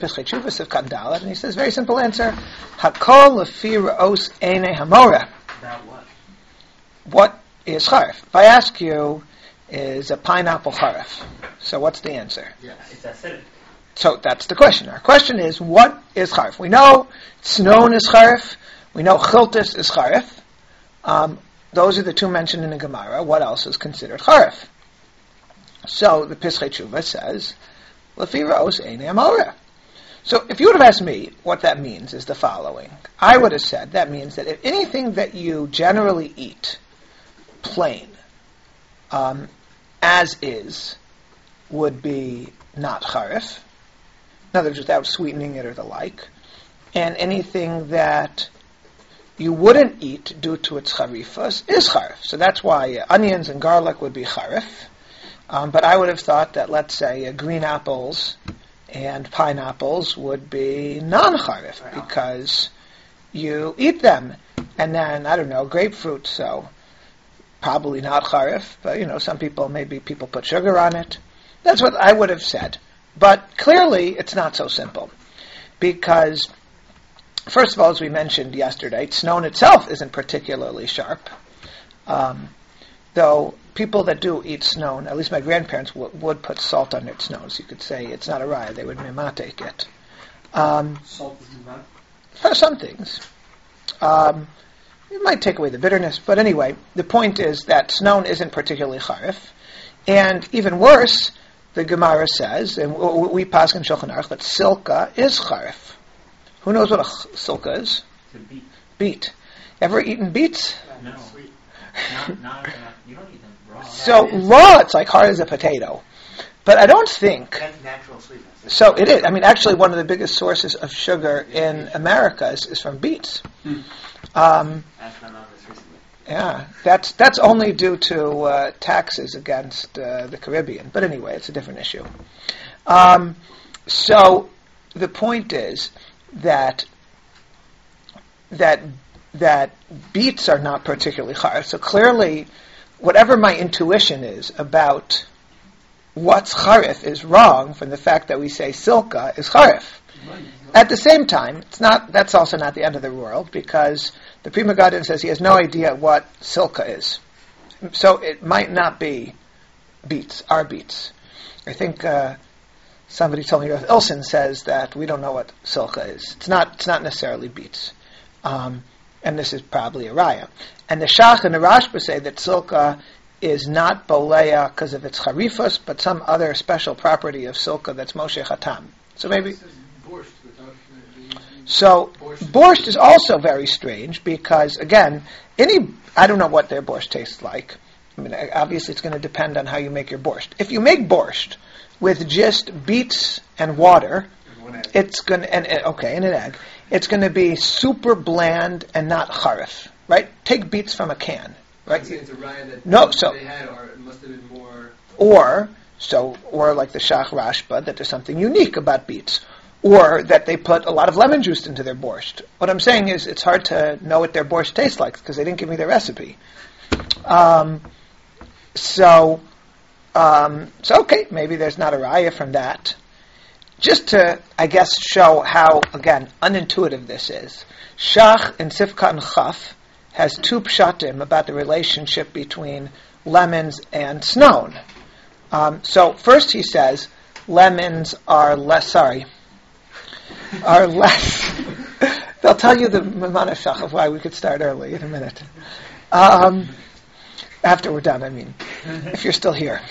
Pischei Teshuvos of Kandalat, and he says, very simple answer, Hakol lefi ra'os einei hamora. About what? What is charif? If I ask you, is a pineapple charif? So what's the answer? Yeah, it's acidic. So that's the question. Our question is, what is charif? We know Snon is charif. We know Chiltis is charif. Those are the two mentioned in the Gemara. What else is considered charif? So the Pischei Teshuvos says, Lefi ra'os einei hamora. So if you would have asked me what that means is the following. I would have said that means that if anything that you generally eat plain, as is, would be not charif, in other words, without sweetening it or the like, and anything that you wouldn't eat due to its charifas is charif. So that's why onions and garlic would be charif. But I would have thought that, let's say, green apples and pineapples would be non-charif because you eat them. And then, I don't know, grapefruit, so probably not charif, but, some people put sugar on it. That's what I would have said. But clearly, it's not so simple. Because, first of all, as we mentioned yesterday, Snon itself isn't particularly sharp. Though people that do eat Snon, at least my grandparents would put salt on their Snon. So you could say it's not a raya, they would memate it. Salt is memate? For some things. It might take away the bitterness, but anyway, the point is that Snon isn't particularly charif. And even worse, the Gemara says, and we pass in Shulchan Aruch, that silka is charif. Who knows what a silka is? It's a beet. Beet. Ever eaten beets? No. You don't eat them raw. So raw, it's like hard as a potato. But I don't think... That's natural sweetness. So it is. I mean, actually, one of the biggest sources of sugar in America is from beets. Asked my mom this recently. Yeah, that's only due to taxes against the Caribbean. But anyway, it's a different issue. So the point is that beets are not particularly charif. So clearly, whatever my intuition is about what's charif is wrong from the fact that we say silka is charif. At the same time, that's also not the end of the world, because the Pri Megadim says he has no idea what silka is. So it might not be beets, our beets. I think somebody told me, Ilson says that we don't know what silka is. It's not necessarily beets. And this is probably a raya. And the Shach and the Rashba say that silka is not boleya because of its charifas, but some other special property of silka that's Moshe Chatam. So maybe... So, borscht is also very strange because, again, I don't know what their borscht tastes like. I mean, obviously it's going to depend on how you make your borscht. If you make borscht with just beets and water, it's going to, and an egg, it's going to be super bland and not charif, right? Take beets from a can, right? It's a raya that they had, or it must have been more... Or like the Shach Rashba, that there's something unique about beets. Or that they put a lot of lemon juice into their borscht. What I'm saying is it's hard to know what their borscht tastes like because they didn't give me their recipe. So okay, maybe there's not a raya from that. Just to, I guess, show how, again, unintuitive this is. Shach in Sifka and Chaf has two pshatim about the relationship between lemons and Snon. So first he says, lemons are less... They'll tell you the Mamana Shach of why we could start early in a minute. After we're done, I mean, if you're still here.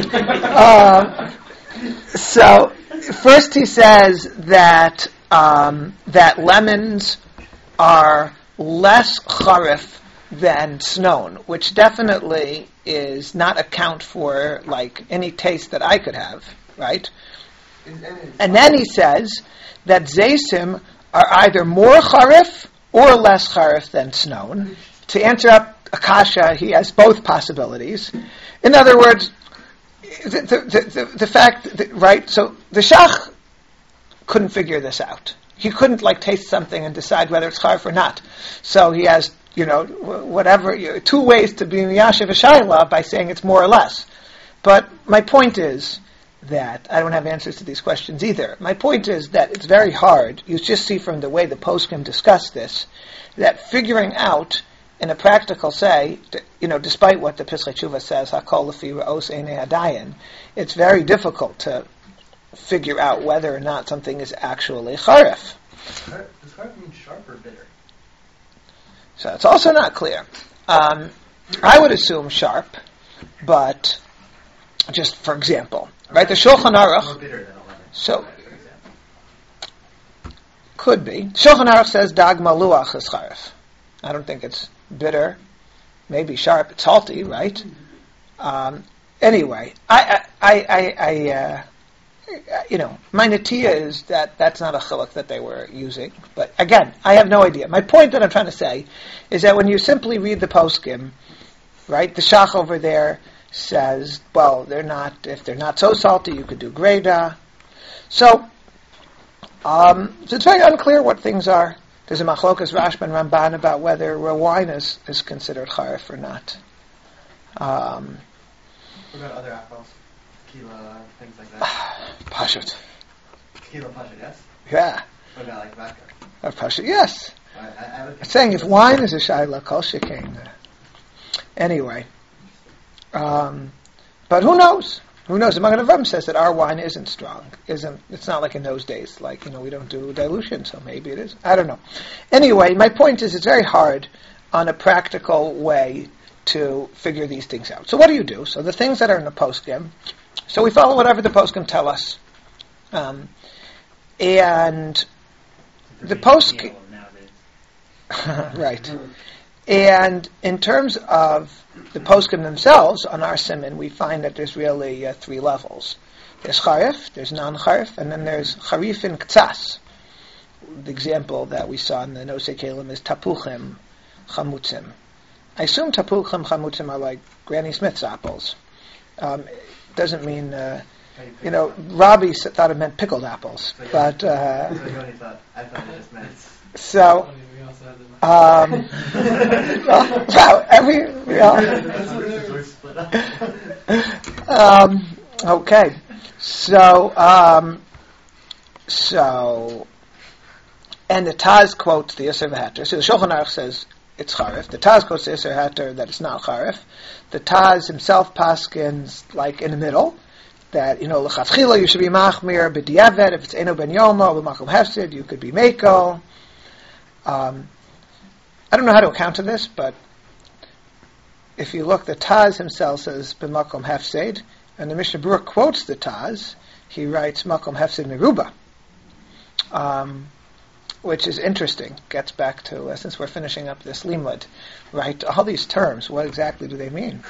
So, first he says that lemons are less charif than Snon, which definitely is not account for like any taste that I could have, right? And then he says that Zaysim are either more charif or less charif than Snon. To answer up Akasha, he has both possibilities. In other words, the fact that, right, so the Shach couldn't figure this out. He couldn't taste something and decide whether it's charif or not. So he has, two ways to be miyashiv a shayla by saying it's more or less. But my point is that I don't have answers to these questions either. My point is that it's very hard. You just see from the way the poskim discuss this, that figuring out in a practical say, despite what the Pischei Tshuva says, Hakol Lefi Ra'os Einei Hadayan, it's very difficult to figure out whether or not something is actually charif. Does charif mean sharp or bitter? So it's also not clear. I would assume sharp, but just for example, right? The Shulchan Aruch. More bitter than 11. So could be. Shulchan Aruch says dag maluach is charif. I don't think it's bitter. Maybe sharp. It's salty, right? Anyway, my natiya is that that's not a chiluk that they were using. But again, I have no idea. My point that I'm trying to say is that when you simply read the poskim, right, the shach over there says, well, if they're not so salty, you could do greda. So it's very unclear what things are. There's a machlokas Rashba and Ramban about whether wine is considered charif or not. What about other apples? Tequila, things like that. Pashut. Tequila pashut, yes? Yeah. What about like vodka? Or pashut, yes. I would I'm saying if wine is a shayla, kol shekain. Anyway. But who knows? Who knows? The Magen Avraham says that our wine isn't strong. It's not like in those days. Like, we don't do dilution, so maybe it is. I don't know. Anyway, my point is it's very hard on a practical way to figure these things out. So what do you do? So the things that are in the poskim, so we follow whatever the poskim tell us. And the poskim... right. And in terms of the poskim themselves, on our siman, we find that there's really 3 levels. There's charif, there's non-charif, and then there's charif and ktsas. The example that we saw in the Nosei Kelim is tapuchim, chamutzim. I assume tapuchim, chamutzim are like Granny Smith's apples. Doesn't mean, Robbie thought it meant pickled apples. So, but that's what Yoni thought. I thought it just meant... So, okay. So, and the Taz quotes the Yisr V'Hater. So the Shulchan Aruch says it's charif. The Taz quotes the Yisr V'Hater that it's not charif. The Taz himself paskins like in the middle, that, l'chatchila you should be machmir b'diavad, if it's eno ben yomo, b'makom hefsid, you could be meko. I don't know how to account to this, but if you look, the Taz himself says b'makom hefsid, and the Mishnah Berurah quotes the Taz. He writes makom hefsid meruba, which is interesting. Gets back to since we're finishing up this limud, right? All these terms, what exactly do they mean?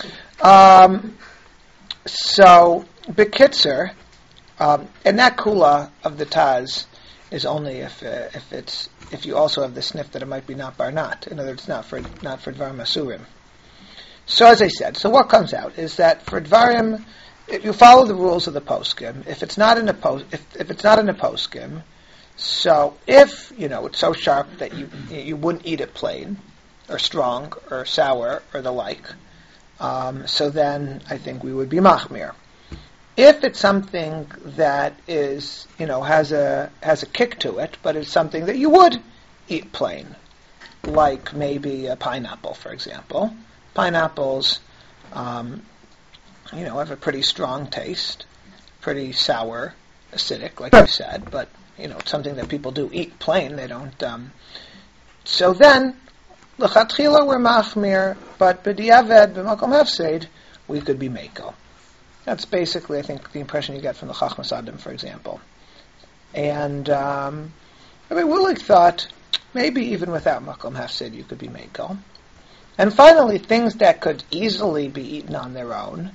So b'kitzer, and that kula of the Taz is only if you also have the sniff that it might be not bar not. In other words, not for dvarim asurim. So as I said, so what comes out is that for dvarim, if you follow the rules of the poskim, if it's not in the poskim, so if it's so sharp that you wouldn't eat it plain, or strong, or sour, or the like, so then I think we would be machmir. If it's something that is, has a kick to it, but it's something that you would eat plain, like maybe a pineapple, for example. Pineapples, have a pretty strong taste, pretty sour, acidic, like I said, but, it's something that people do eat plain. They don't, so then, l'chatchila we're machmir, but b'diavad, b'makom hefseid, we could be meko. That's basically, I think, the impression you get from the Chachmas Adam, for example. And, Willig thought, maybe even without makom hefseid, you could be meko. And finally, things that could easily be eaten on their own.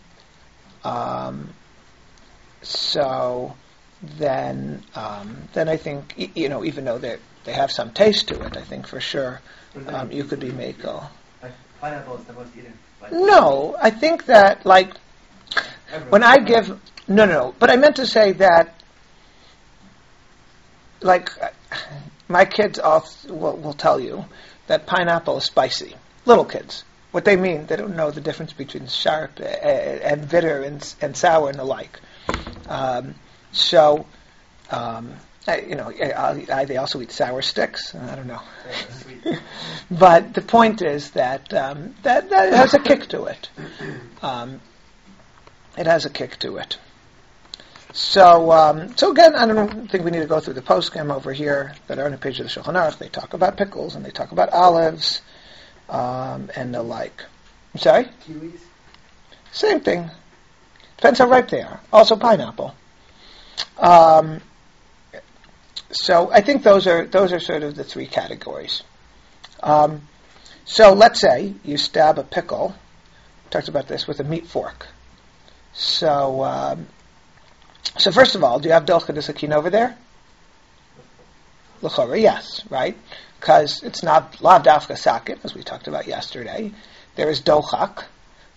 So then I think, even though they have some taste to it, I think for sure you could be meko. Pineapple is the most eaten. No, I think that, when I give... No, but I meant to say that, my kids will tell you that pineapple is spicy. Little kids. What they mean, they don't know the difference between sharp and bitter and sour and the like. So, they also eat sour sticks. I don't know. But the point is that that has a kick to it. It has a kick to it. So again, I don't think we need to go through the poskim over here that are on the page of the Shulchan Aruch. They talk about pickles and they talk about olives and the like. I'm sorry? Kiwis? Same thing. Depends how ripe they are. Also pineapple. So I think those are sort of the three categories. So let's say you stab a pickle. We talked about this with a meat fork. So first of all, do you have dolcha de sakin over there? L'chora, yes, right? Because it's not lav dafka sakin, as we talked about yesterday. There is dochak.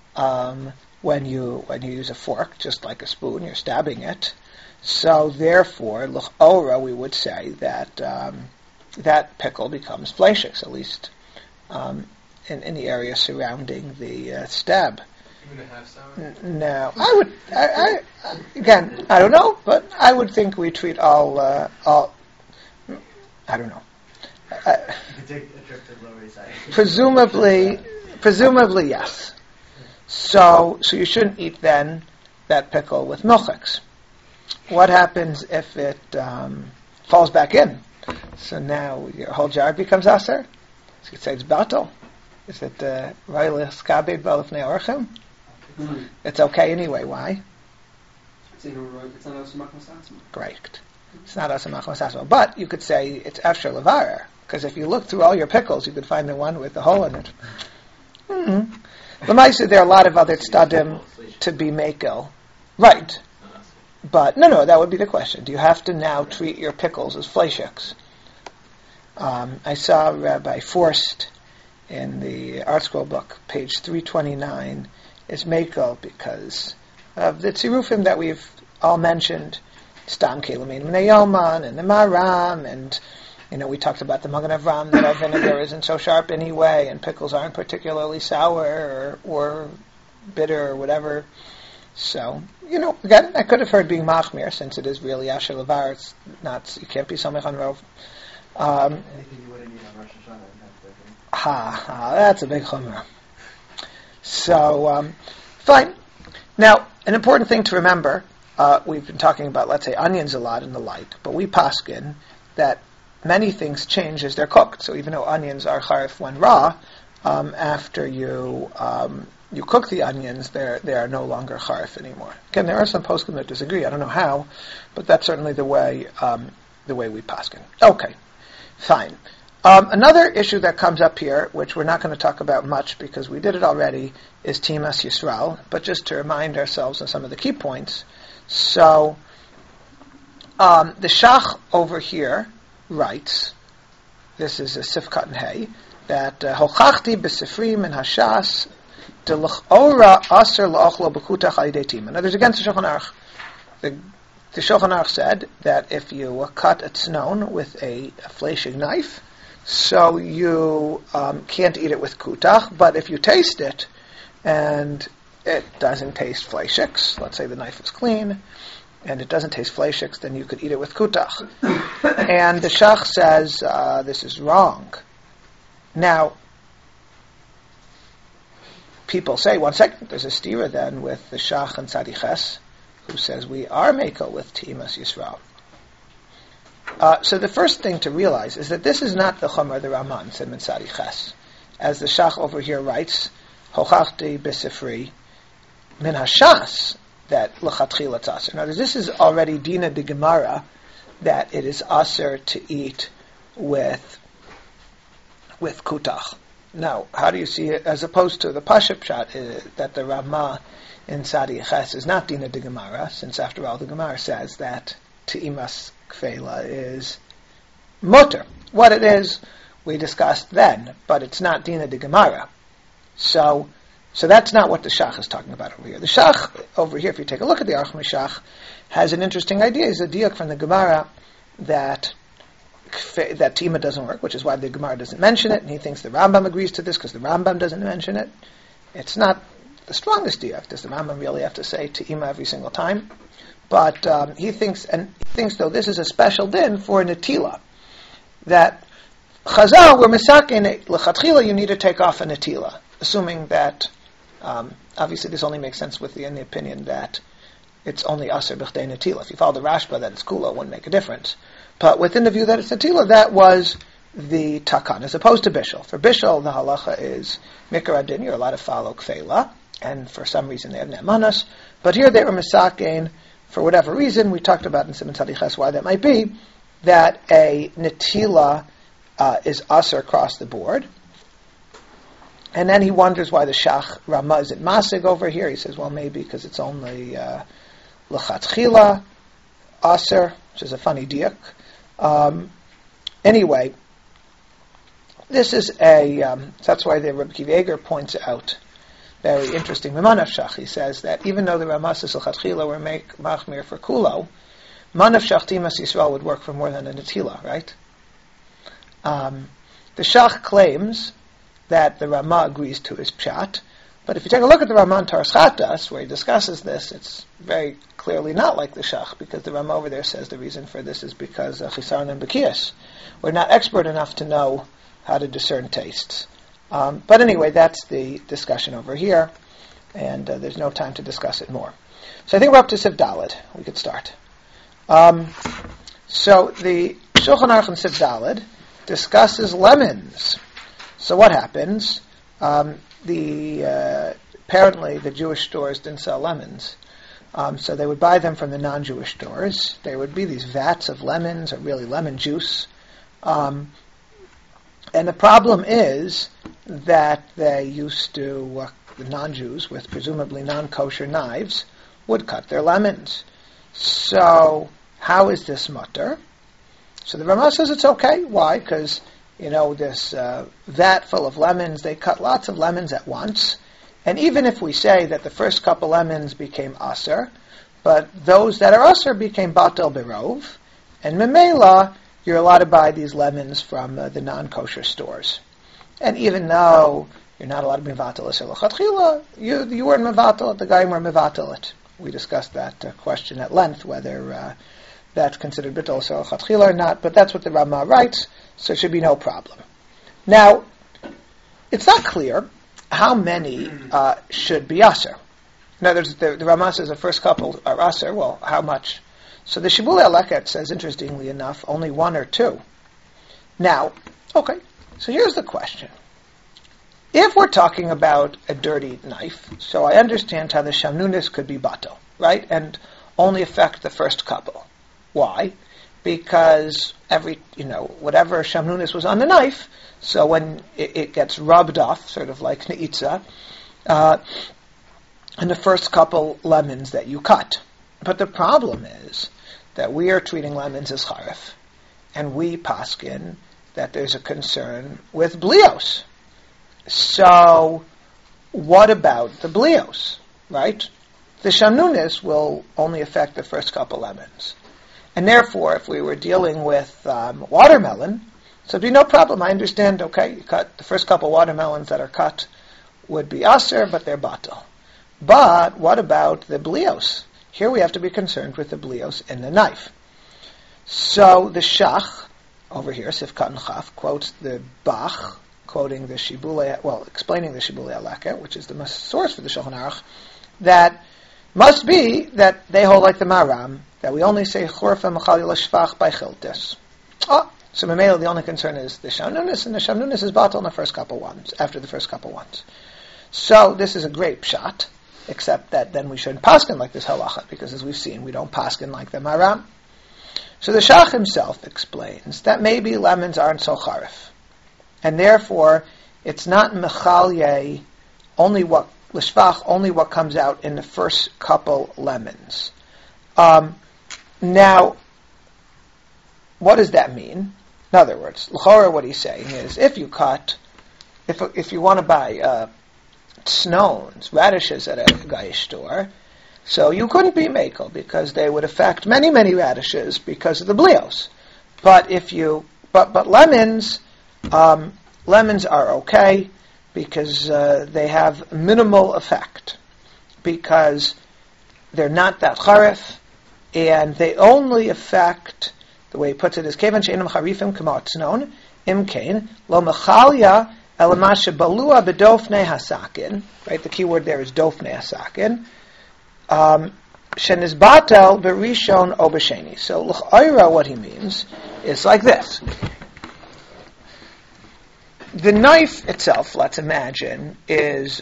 When you use a fork, just like a spoon, you're stabbing it. So therefore, l'chora, we would say that that pickle becomes fleishiks, at least in the area surrounding the stab. Even a half sour? No, I again, I don't know, but I would think we treat all. I don't know. You could take a trip to the Lower East Side. Presumably, yes. So you shouldn't eat then that pickle with milchiks. What happens if it falls back in? So now your whole jar becomes aser. So you say it's batal. Is it roilis kabed balifnei orchim? It's okay anyway. Why? It's not also Correct. It's not asamach masasma. But you could say it's after levarer, because if you look through all your pickles, you could find the one with the hole in it. L'maisa, there are a lot of other tzadim to be makel. Right. But, no, that would be the question. Do you have to now treat your pickles as fleishiks? I saw Rabbi Forst in the Art Scroll book, page 329, is makel because of the tzirufim that we've all mentioned, Stam Kelamin Yoman and the Maram, and we talked about the Magen Avram, that our vinegar isn't so sharp anyway, and pickles aren't particularly sour or bitter or whatever. So, again, I could have heard being machmir, since it is really Asher Levar. It's not, you can't be Samech on Rov. Anything you wouldn't eat on Rosh Hashanah. That's a big chumrah. So, fine. Now, an important thing to remember, we've been talking about, let's say, onions a lot and the like, but we paskin that many things change as they're cooked. So even though onions are charif when raw, after you cook the onions, they are no longer charif anymore. Again, there are some poskim that disagree. I don't know how, but that's certainly the way we paskin. Okay, fine. Another issue that comes up here, which we're not going to talk about much because we did it already, is Timas Yisrael. But just to remind ourselves of some of the key points. So the Shach over here writes, this is a Sifkat and Hay, that Hochachti b'sifri min hashas delchora aser la'achlo b'kutach ha'idei tima. Now there's against the Shulchan Aruch. The Shulchan Aruch said that if you cut a tznon with a fleshig knife, so you can't eat it with kutach, but if you taste it and it doesn't taste fleshiks, let's say the knife is clean, and it doesn't taste fleshiks, then you could eat it with kutach. And the Shach says this is wrong. Now, people say, one second, there's a stira then with the Shach and Tzadiches, who says we are mekel with Timas Yisrael. So the first thing to realize is that this is not the Chomer the Raman said in Tzadiches. As the Shach over here writes, Hochachti b'sifri min hashas, that l'chatchila tzasir. Now this is already dina de Gemara, that it is aser to eat with kutach. Now, how do you see it as opposed to the Pashut Pshat that the Ramah in Tzadiches is not dina de Gemara, since after all the Gemara says that te'imas kfela is mutter. What it is, we discussed then, but it's not dina de Gemara. So that's not what the Shach is talking about over here. The Shach over here, if you take a look at the Aruch Shach, has an interesting idea. He's a diuk from the Gemara that tima doesn't work, which is why the Gemara doesn't mention it, and he thinks the Rambam agrees to this because the Rambam doesn't mention it. It's not the strongest diuk. Does the Rambam really have to say tima every single time? But he thinks though this is a special din for netila, that Chazal were misakin lechatchila, you need to take off a netila, assuming that obviously this only makes sense in the opinion that it's only aser b'chdei netila. If you follow the Rashba that it's kula, it wouldn't make a difference. But within the view that it's netila, that was the takan, as opposed to bishul. For bishul, the halacha is mikra adin, you're allowed to follow kfeila, and for some reason they have ne'manas. But here they were misakin, for whatever reason, we talked about in Siman Tzadiches why that might be, that a netila is aser across the board. And then he wonders why the Shach Ramah isn't masig over here. He says, well, maybe because it's only l'chatchila aser, which is a funny diak. Anyway, this is that's why the Reb Kiva Eger points out, very interesting, Manafshach, he says that even though the Ramah says l'chatchila were make machmir for kulo, Manafshach Timas Yisrael would work for more than a netila, right? The Shach claims that the Ramah agrees to his pshat, but if you take a look at the Ramah in Taras Chatas, where he discusses this, it's very clearly not like the Shach, because the Ramah over there says the reason for this is because Chisaron and Bekias. We're not expert enough to know how to discern tastes. But anyway, that's the discussion over here, and there's no time to discuss it more. So I think we're up to Siv Daled. We could start. So the Shulchan Aruch in Siv Daled discusses lemons. So what happens? Apparently the Jewish stores didn't sell lemons, so they would buy them from the non-Jewish stores. There would be these vats of lemons, or really lemon juice, and the problem is that they used to, the non-Jews with presumably non-kosher knives would cut their lemons. So how is this mutter? So the Ramah says it's okay. Why? Because this vat full of lemons, they cut lots of lemons at once. And even if we say that the first couple lemons became aser, but those that are aser became batel berov, and memela, you're allowed to buy these lemons from the non-kosher stores. And even though you're not allowed to be mevatel iser l'chatchila, you weren't mevatel it, the guy were mevatel it. We discussed that question at length, whether that's considered bittul iser l'chatchila or not, but that's what the Ramah writes, so it should be no problem. Now, it's not clear how many should be aser. In other words, the Ramah says the first couple are aser. Well, how much? So the Shibulei HaLeket says, interestingly enough, only one or two. Now, okay, so here's the question. If we're talking about a dirty knife, so I understand how the shamnunis could be batel, right? And only affect the first couple. Why? Because whatever shamnunis was on the knife, so when it gets rubbed off, sort of like ne'itza, and the first couple lemons that you cut. But the problem is that we are treating lemons as charif, and we paskin that there's a concern with blios. So what about the blios, right? The shamnunis will only affect the first couple lemons. And therefore, if we were dealing with watermelon, so it'd be no problem. I understand, okay, you cut the first couple watermelons that are cut would be aser, but they're batel. But what about the blios? Here we have to be concerned with the blios in the knife. So the Shach, over here, Sifkat and Chaf, quotes the Bach, quoting the explaining the Shibulei HaLeket, which is the source for the Shulchan Aruch, that must be that they hold like the Maram, that we only say churfa mechalil shvach by chiltis. So Mamela, the only concern is the shamnunis, and the shamnunis is batel in the first couple ones, after the first couple ones. So this is a great pshat, except that then we shouldn't paskin like this halacha, because as we've seen, we don't paskin like the Maram. So the Shach himself explains that maybe lemons aren't so charif, and therefore it's not mechalye only what comes out in the first couple lemons. Now, what does that mean? In other words, l'chora, what he's saying is, if you want to buy snows, radishes at a guy's store, so you couldn't be mekel because they would affect many, many radishes because of the blios. But lemons are okay because they have minimal effect because they're not that charif, and they only affect, the way he puts it is, Kevan she'enam charifim k'mo tznon, imkein, lo mechalia elama shebalua bedofnei hasakin, right, the key word there is dofnei hasakin, shenizbatel berishon o b'sheni. So, l'ch'ayra, what he means is like this. The knife itself, let's imagine, is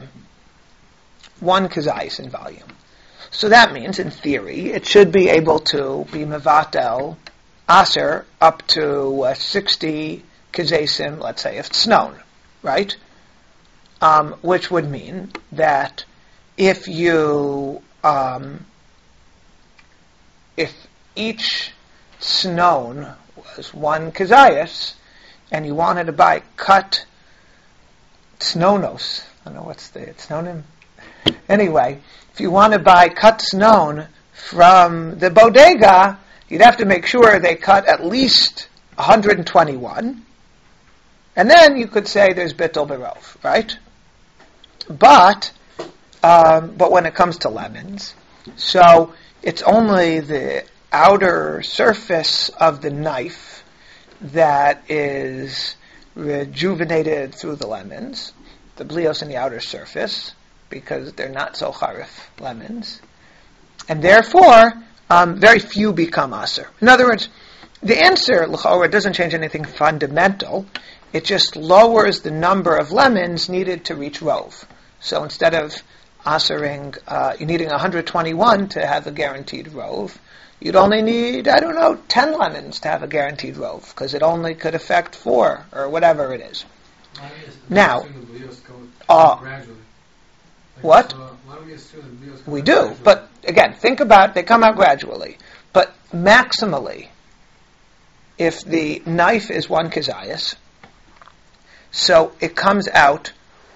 1 kazayis in volume. So that means, in theory, it should be able to be mevatel aser up to 60 kazasim, let's say, if it's known, right? Which would mean that if you, if each snown was 1 kazayis, and you wanted to buy cut snownos, I don't know what's the snownim. Anyway, if you want to buy cut snown from the bodega, you'd have to make sure they cut at least 121, and then you could say there's bittul berov, right? But when it comes to lemons, so it's only the outer surface of the knife that is rejuvenated through the lemons, the blios in the outer surface, because they're not so charif lemons, and therefore very few become aser. In other words, the answer l'chorah doesn't change anything fundamental. It just lowers the number of lemons needed to reach rov. So instead of asering, you're needing 121 to have a guaranteed rov, you'd only need, 10 lemons to have a guaranteed rov, because it only could affect 4, or whatever it is. Now, what? We do, but again, think about, they come out gradually. But maximally, if the knife is 1 kazayas, so it comes out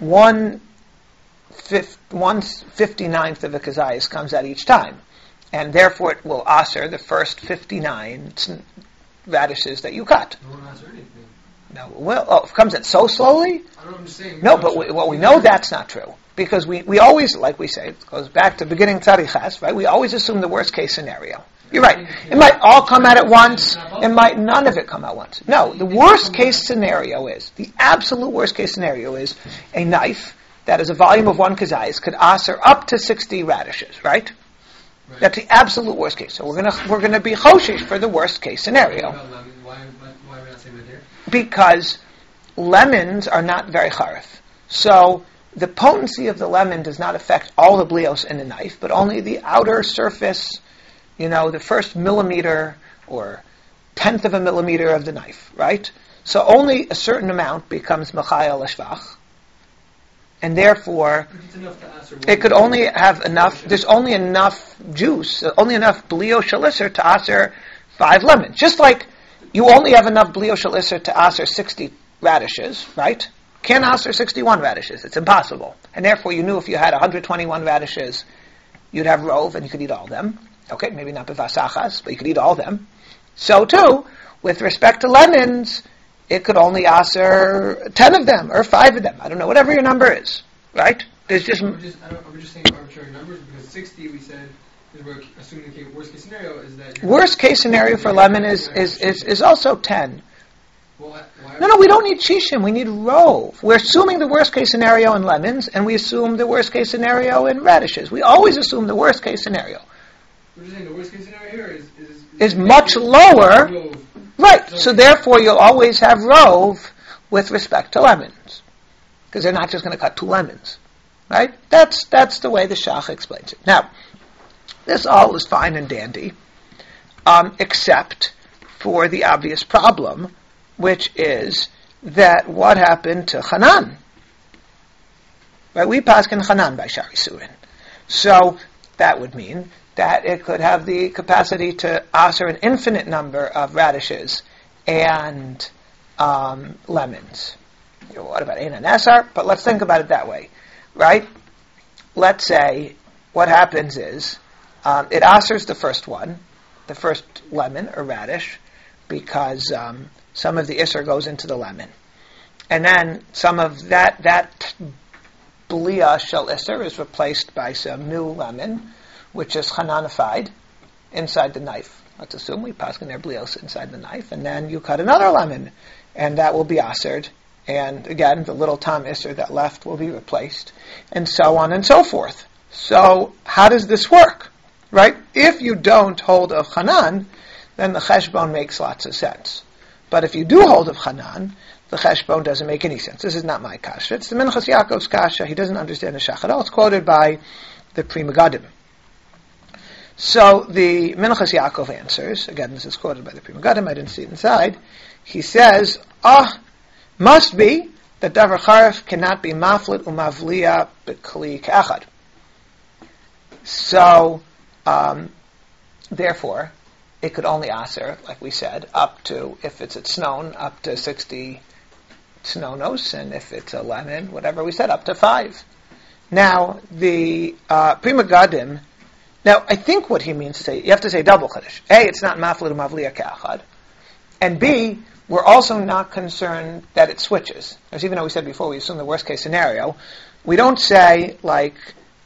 1/59th of a kazayas comes out each time. And therefore it will aser the first 59 radishes that you cut. No one aser anything. No, well, it comes out so slowly? I don't know, I'm just saying. No, but we know that's not true. Because we always, like we say, it goes back to beginning tzarichas, right? We always assume the worst case scenario. You're right. It might all come out at once. It might none of it come out once. No, the worst case scenario is, the absolute worst case scenario is a knife that is a volume of 1 kazayis could aser up to 60 radishes, right? Right. That's the absolute worst case. So we're gonna be choshish for the worst case scenario. Why are we not saying that here? Because lemons are not very charif. So the potency of the lemon does not affect all the blios in the knife, but only the outer surface, the first millimeter or 1/10 of a millimeter of the knife, right? So only a certain amount becomes machayel l'shvach. And therefore, it could only have enough, there's only enough juice, only enough blio shalisser to aser 5 lemons. Just like you only have enough blio shalisser to aser 60 radishes, right? Can't aser 61 radishes. It's impossible. And therefore you knew if you had 121 radishes, you'd have rov and you could eat all of them. Okay, maybe not b'vasachas, but you could eat all of them. So too, with respect to lemons, it could only aser 10 of them, or 5 of them. I don't know, whatever your number is. Right? There's just... We're just saying arbitrary numbers, because 60, we said, we're assuming the worst case scenario is that... Worst case scenario for lemon is also 10. Well, No, we don't need shishim, we need rov. We're assuming the worst case scenario in lemons, and we assume the worst case scenario in radishes. We always assume the worst case scenario. We're just saying the worst case scenario here is much lower. Right, so therefore you'll always have rov with respect to lemons. Because they're not just going to cut 2 lemons. Right? That's the way the Shach explains it. Now, this all is fine and dandy, except for the obvious problem, which is that what happened to Hanan? Right, we paskin Hanan by Shari Surin. So that would mean that it could have the capacity to aser an infinite number of radishes and lemons. What about Ein and Esar? But let's think about it that way, right? Let's say what happens is it asers the first one, the first lemon or radish, because some of the Isser goes into the lemon. And then some of that Blia Shel Isser is replaced by some new lemon, which is Hananified, inside the knife. Let's assume we paskin there blios inside the knife, and then you cut another lemon, and that will be asered. And again, the little tam iser that left will be replaced, and so on and so forth. So how does this work? Right? If you don't hold of Hanan, then the cheshbon makes lots of sense. But if you do hold of Hanan, the cheshbon doesn't make any sense. This is not my kasha. It's the Minchas Yaakov's kasha. He doesn't understand the shach at all. It's quoted by the Pri Megadim. So the Minchas Yaakov answers, again this is quoted by the Pri Megadim, I didn't see it inside, he says, must be that davar charif cannot be maflit umavliya b'kli k'achad. So, therefore, it could only aser, like we said, up to, if it's at snown, up to 60 snonos, and if it's a lemon, whatever we said, up to 5. Now, the Pri Megadim, now I think what he means to say, you have to say double chiddush. A, it's not maflit umavliya k'achad, and B, we're also not concerned that it switches. As even though we said before, we assume the worst case scenario, we don't say like,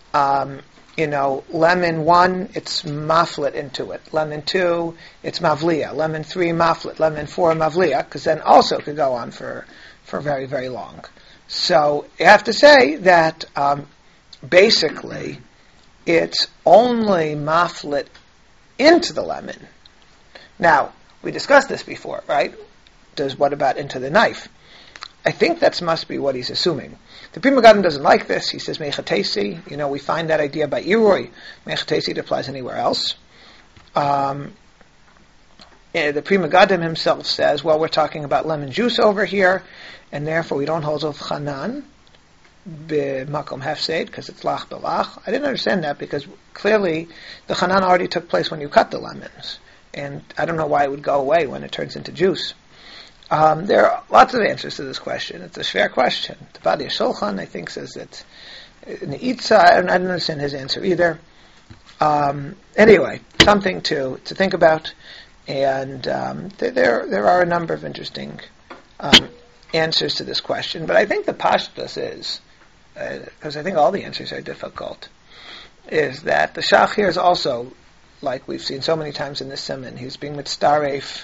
lemon 1, it's maflit into it. Lemon 2, it's mavliya. Lemon 3, maflit. Lemon 4, mavliya, because then also could go on for very, very long. So you have to say that basically it's only maflit into the lemon. Now, we discussed this before, right? What about into the knife? I think that must be what he's assuming. The Pri Megadim doesn't like this. He says mechatesi. We find that idea by Iroi. Mechatesi applies anywhere else. The Pri Megadim himself says, well, we're talking about lemon juice over here, and therefore we don't hold of Hanan b'makom hefseid because it's lach b'lach. I didn't understand that because clearly the Hanan already took place when you cut the lemons, and I don't know why it would go away when it turns into juice. There are lots of answers to this question. It's a fair question. The Badi Shulchan, I think, says that Neitza, I don't understand his answer either. Anyway, something to think about. And there are a number of interesting answers to this question. But I think the pashtus is, because I think all the answers are difficult, is that the shach here is also, like we've seen so many times in this simon, he's being mitzdaref.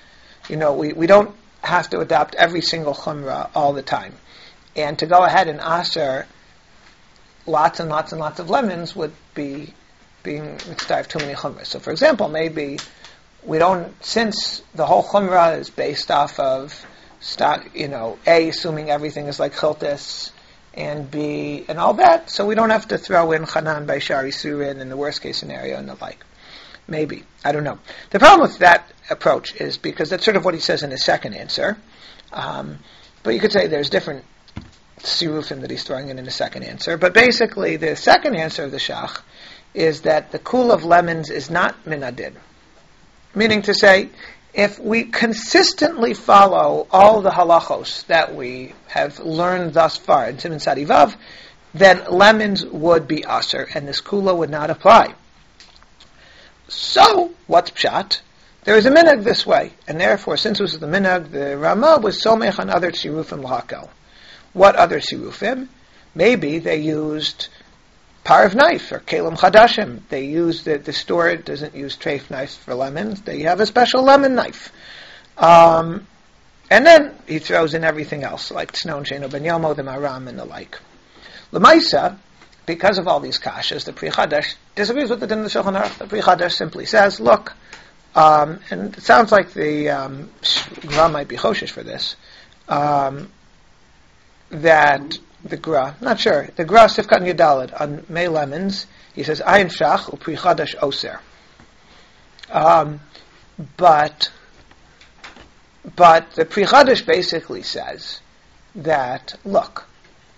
We don't have to adopt every single chumrah all the time. And to go ahead and aser lots and lots and lots of lemons would be being mitzdaref too many chumrahs. So for example, maybe we don't, since the whole chumrah is based off of A, assuming everything is like chiltis, and B, and all that, so we don't have to throw in Hanan by Shari Surin in the worst case scenario and the like. Maybe. I don't know. The problem with that approach is because that's sort of what he says in his second answer. But you could say there's different sirufim that he's throwing in the second answer. But basically, the second answer of the shach is that the kul of lemons is not minadid. Meaning to say, if we consistently follow all the halachos that we have learned thus far in Siman Tzadi Vav, then lemons would be aser, and this kula would not apply. So, what's pshat? There is a minhag this way, and therefore, since it was the minhag, the Rama was somech on other tzirufim l'hakel. What other tzirufim? Maybe they used parav knife or kelim chadashim. They used the store doesn't use treif knives for lemons. They have a special lemon knife. And then he throws in everything else, like Tznon Sheno Ben Yomo, the Maram, and the like. L'maisa, because of all these kashas, the Pri Chadash disagrees with the Din of the Shulchan Aruch. The Pri Chadash simply says, look, and it sounds like the Gra might be choshish for this, that the Gra, not sure, the Gra Sifkat Yadalid on May Lemons, he says, Ayin Shach u Pri Chadash Oser. But the Pri Chadash basically says that, look,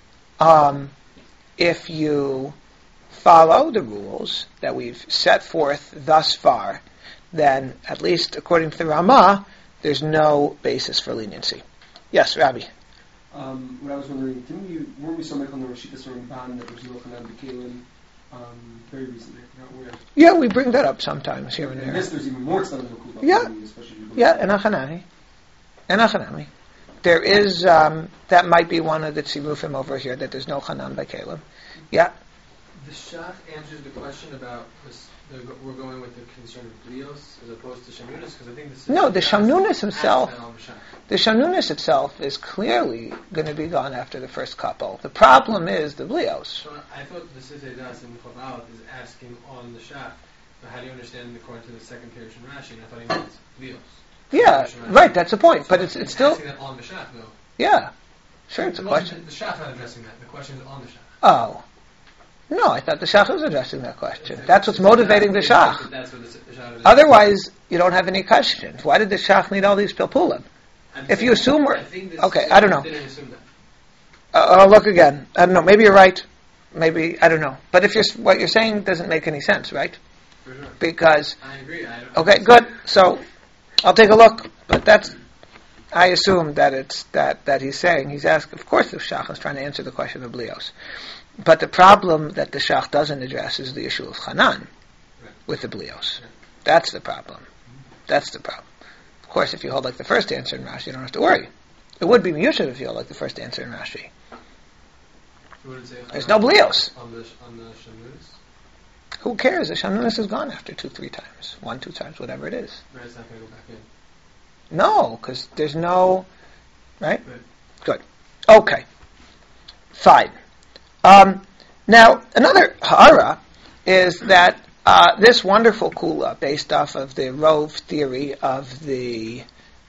if you follow the rules that we've set forth thus far, then, at least according to the Ramah, there's no basis for leniency. Yes, Rabbi? What I was wondering, weren't we so much on the Rashikas Ramban that there's no Chanan B'Kelim very recently? Where? Yeah, we bring that up sometimes here and there. I guess there's even more stuff in the Makubah. Yeah, and Achanami. There is, that might be one of the tzirufim over here, that there's no Chanan by Caleb. Yeah? The Shach answers the question about we're going with the concern of Blios as opposed to Shamunis? Because I think this is... No, the Shamunis himself... The Shanunis itself is clearly going to be gone after the first couple. The problem is the Blios. So I thought the Sisei Das in Chaval is asking on the Shach, but how do you understand according to the second Pirush in Rashi? And I thought he meant Blios. Yeah, right, that's the point. But it's still... asking that on the Shach, though. Yeah, sure, it's a question. The Shach not addressing that. The question is on the Shach. Oh. No, I thought the Shach was addressing that question. That's what's motivating the Shach. That's what the Shach is. Otherwise, you don't have any questions. Why did the Shach need all these pilpulim? If you assume we're... Okay, I don't know. I'll look again. I don't know. Maybe you're right. Maybe, I don't know. But if what you're saying doesn't make any sense, right? For sure. Because... I agree. Okay, good. So, I'll take a look. But that's... I assume that it's that he's saying, he's asking, of course the Shach is trying to answer the question of Blios. But the problem that the Shach doesn't address is the issue of Hanan with the Blios. That's the problem. That's the problem. Of course, if you hold like the first answer in Rashi, you don't have to worry. It would be Miyushav if you hold like the first answer in Rashi. There's no Blios. On the Shamunis? Who cares? The Shamunis is gone after 2-3 times. 1-2 times, whatever it is. Right, it's not going to go back in. No, because there's no... Right? Good. Okay. Fine. Now, another ha'ara is that this wonderful kula, based off of the Rove theory of the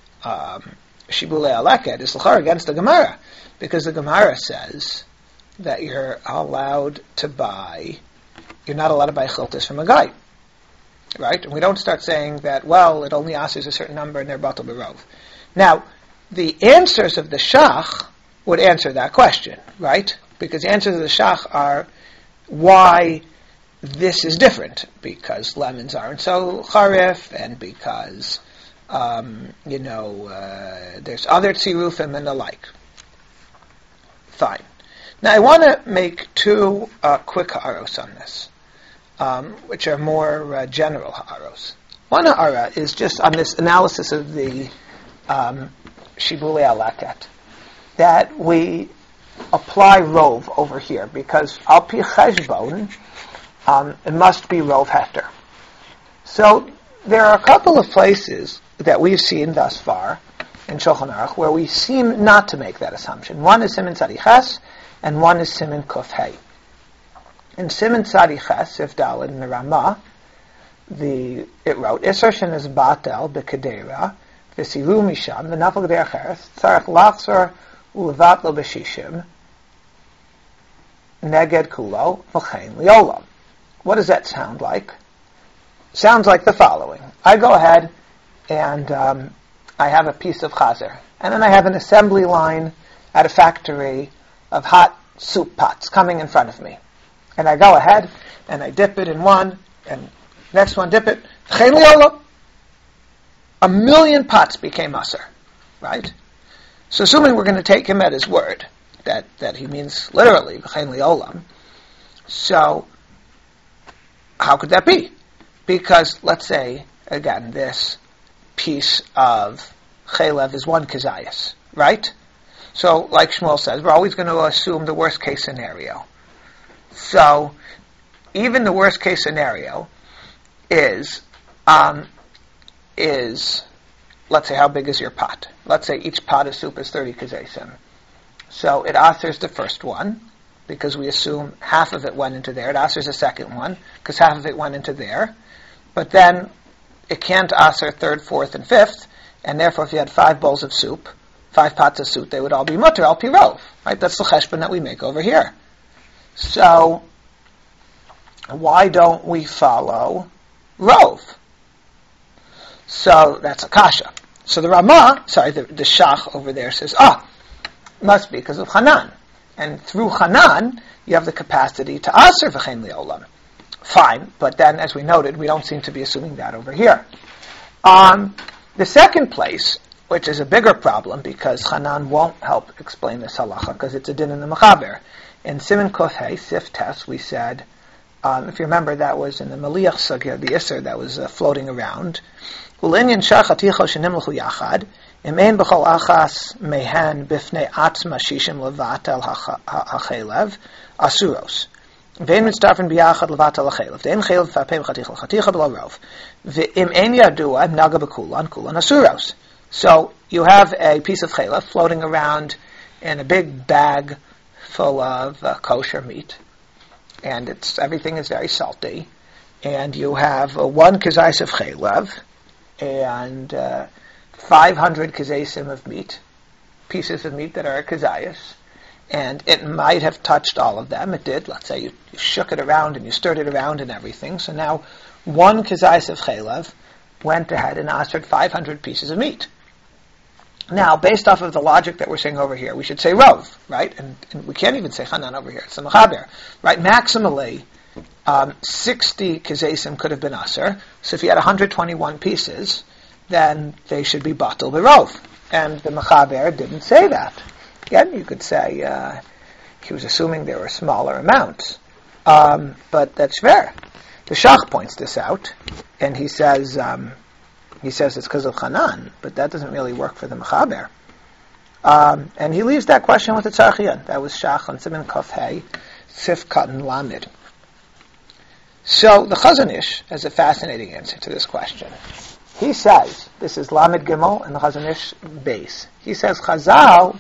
Shibulei Aleket, is l'char against the Gemara, because the Gemara says that you're not allowed to buy chiltis from a guy, right? And we don't start saying that, well, it only asks a certain number and they're batal b'rov. Now, the answers of the Shach would answer that question, right? Because the answers of the Shach are why this is different, because lemons aren't so charif, and because, there's other tzirufim and the like. Fine. Now I want to make two quick ha'aros on this, which are more general ha'aros. One ha'ara is just on this analysis of the Shibulei Alaket, that we apply Rove over here, because al pi cheshbon, it must be Rov Heter. So there are a couple of places that we've seen thus far in Shulchan Aruch where we seem not to make that assumption. One is Siman Tzadi Ches, and one is Siman Kuf Hey. In Siman Tzadi Ches, Sif Daled in the Ramah, it wrote, Isar shenes batel b'kedera, v'siru misham, v'nafal g'der acheres, tzarech lachzor ulevat lo b'shishim, neged kulo, v'chein liolam. What does that sound like? Sounds like the following. I go ahead and I have a piece of chazer. And then I have an assembly line at a factory of hot soup pots coming in front of me. And I go ahead and I dip it in one, and next one dip it. Chen liola. 1,000,000 pots became aser. Right? So assuming we're going to take him at his word, that he means literally, chen liolam. So how could that be? Because, let's say, again, this piece of chaylev is one kazayas, right? So, like Shmuel says, we're always going to assume the worst case scenario. So, even the worst case scenario is, let's say, how big is your pot? Let's say each pot of soup is 30 kazaysim. So, it authors the first one, because we assume half of it went into there. It asers the second one, because half of it went into there. But then it can't aser third, fourth, and fifth, and therefore if you had 5 bowls of soup, 5 pots of soup, they would all be mutter al pi rov. Right? That's the cheshbon that we make over here. So, why don't we follow rov? So, that's a kasha. So the Ramah, the Shach over there says, must be because of Hanan. And through Hanan, you have the capacity to aser v'chein liolam. Fine, but then, as we noted, we don't seem to be assuming that over here. The second place, which is a bigger problem, because Hanan won't help explain this halacha, because it's a din in the Mechaber. In Siman Kuf Hey, Sif Tes, we said, if you remember, that was in the Meliach Sugya, the Isser that was floating around. Ulinyan shachaticho shenimlechu yachad, Imein b'chol achas mehen b'fnei atzma shishim levatel hachelev asuros. Ve'en mitzdarfen biyachad levatal ha'chelev. Ve'en chelev fa'pem chaticha below rov. Ve'im ein yadua im naga b'kulan asuros. So you have a piece of chelev floating around in a big bag full of kosher meat, and everything is very salty. And you have one kazais of chelev and 500 kazaisim of meat, pieces of meat that are a kazayas. And it might have touched all of them. It did. Let's say you shook it around and you stirred it around and everything. So now one kazais of chelev went ahead and asered 500 pieces of meat. Now, based off of the logic that we're saying over here, we should say rov, right? And we can't even say chanan over here. It's the mechaber, right? Maximally, 60 kazaisim could have been aser. So if you had 121 pieces, then they should be batal berov. And the mechaber didn't say that. Again, you could say he was assuming there were smaller amounts, but that's fair. The Shach points this out, and he says it's because of Chanan, but that doesn't really work for the Mechaber. And he leaves that question with the Tzarchian. That was Shach on Siman Kaf Hey, Sif Katan Lamed. So the Chazon Ish has a fascinating answer to this question. He says, this is Lamed Gimel and the Chazon Ish base. He says Chazal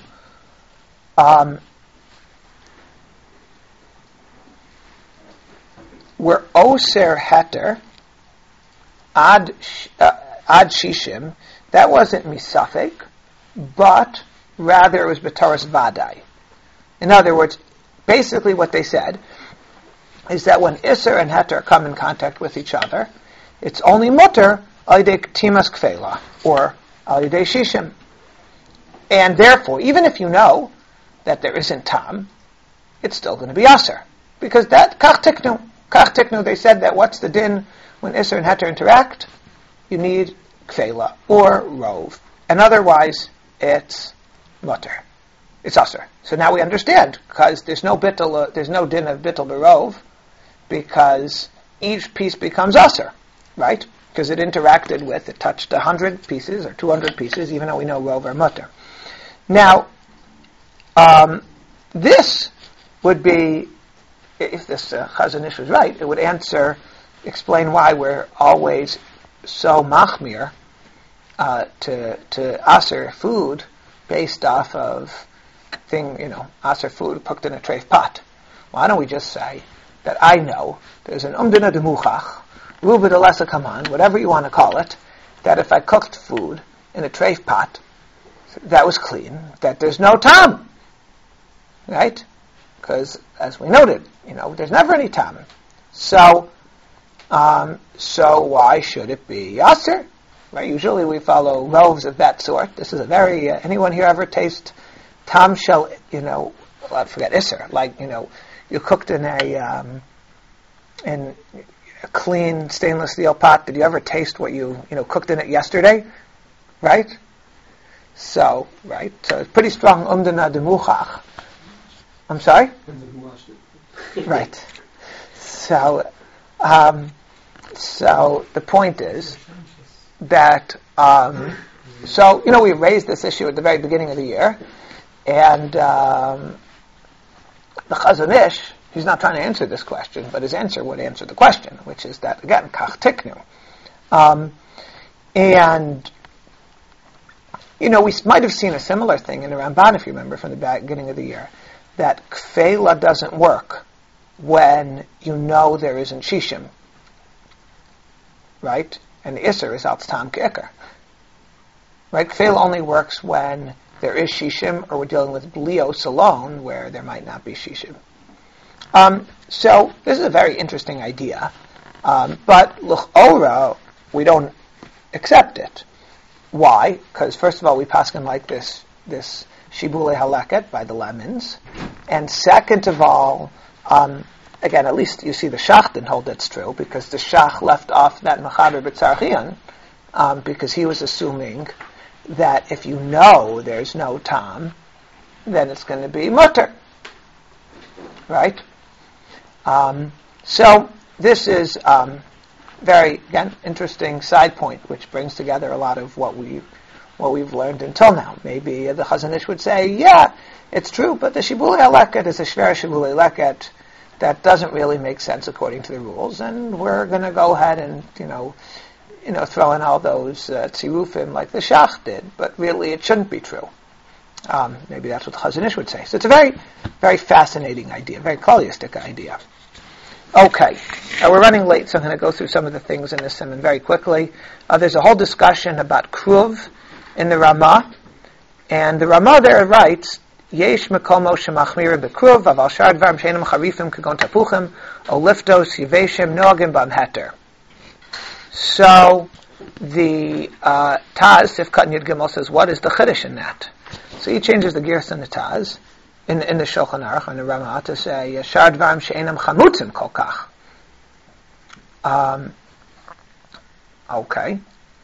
were oser heter ad shishim. That wasn't misafek, but rather it was b'taras vadai. In other words, basically what they said is that when iser and heter come in contact with each other, it's only mutter al yidei timas kfela or al yidei shishim, and therefore, even if you know that there isn't tam, it's still going to be aser. Because that, kach tiknu, they said that what's the din when iser and heter interact? You need kfela or rov. And otherwise, it's mutter. It's aser. So now we understand, because there's no din of bittul berov, because each piece becomes aser, right? Because it touched 100 pieces or 200 pieces, even though we know rov or mutter. Now, this would be, if this Chazon Ish was right, it would explain why we're always so machmir to aser food based off of aser food cooked in a treif pot. Why don't we just say that I know there's an umdina de muchach, ruba de lesa kaman, whatever you want to call it, that if I cooked food in a treif pot that was clean, that there's no tam. Right? Because, as we noted, there's never any tam. So why should it be aser? Right? Usually we follow roves of that sort. This is a very, anyone here ever taste tam shel, forget iser, you cooked in a clean stainless steel pot. Did you ever taste what you cooked in it yesterday? Right? So it's pretty strong umdana de muchach. I'm sorry? Right. So the point is that, we raised this issue at the very beginning of the year, and the Chazon Ish, he's not trying to answer this question, but his answer would answer the question, which is that, again, kach tiknu. And we might have seen a similar thing in the Ramban, if you remember, from the beginning of the year, that kfela doesn't work when there isn't shishim, right? And the iser is al tam ke'ikar. Right? Kfela only works when there is shishim, or we're dealing with blios alone, where there might not be shishim. So this is a very interesting idea, but l'chora, we don't accept it. Why? Because first of all, we paskin like this shibule haleket by the lemons, and second of all, again, at least you see the Shach didn't hold that's true, because the Shach left off that mechaber b'tzarchian, because he was assuming that if there's no tam, then it's going to be mutter, right? So this is very, again, interesting side point, which brings together a lot of what we've learned until now. Maybe the Chazon Ish would say, yeah, it's true, but the Shibulei Leket is a Shver Shibulei Leket, that doesn't really make sense according to the rules, and we're going to go ahead and, throw in all those tzirufim like the Shach did, but really it shouldn't be true. Maybe that's what the Chazon Ish would say. So it's a very, very fascinating idea, very Klalistic idea. Okay, we're running late, so I'm going to go through some of the things in this simon very quickly. There's a whole discussion about Kruv in the Ramah, and the Ramah there writes, Yesh mekomo shemachmir bekruv, aval shar dvarim sheinam charifim kagon tapuchim, o liftos yiveshim noagim bam heter. So the Taz, Sifkat and Yud Gimel, says, what is the chiddush in that? So he changes the Gersa in the Taz, in the Shulchan Aruch, in the Ramah, to say, shar dvarim sheinam chamutzim kol kach. Okay.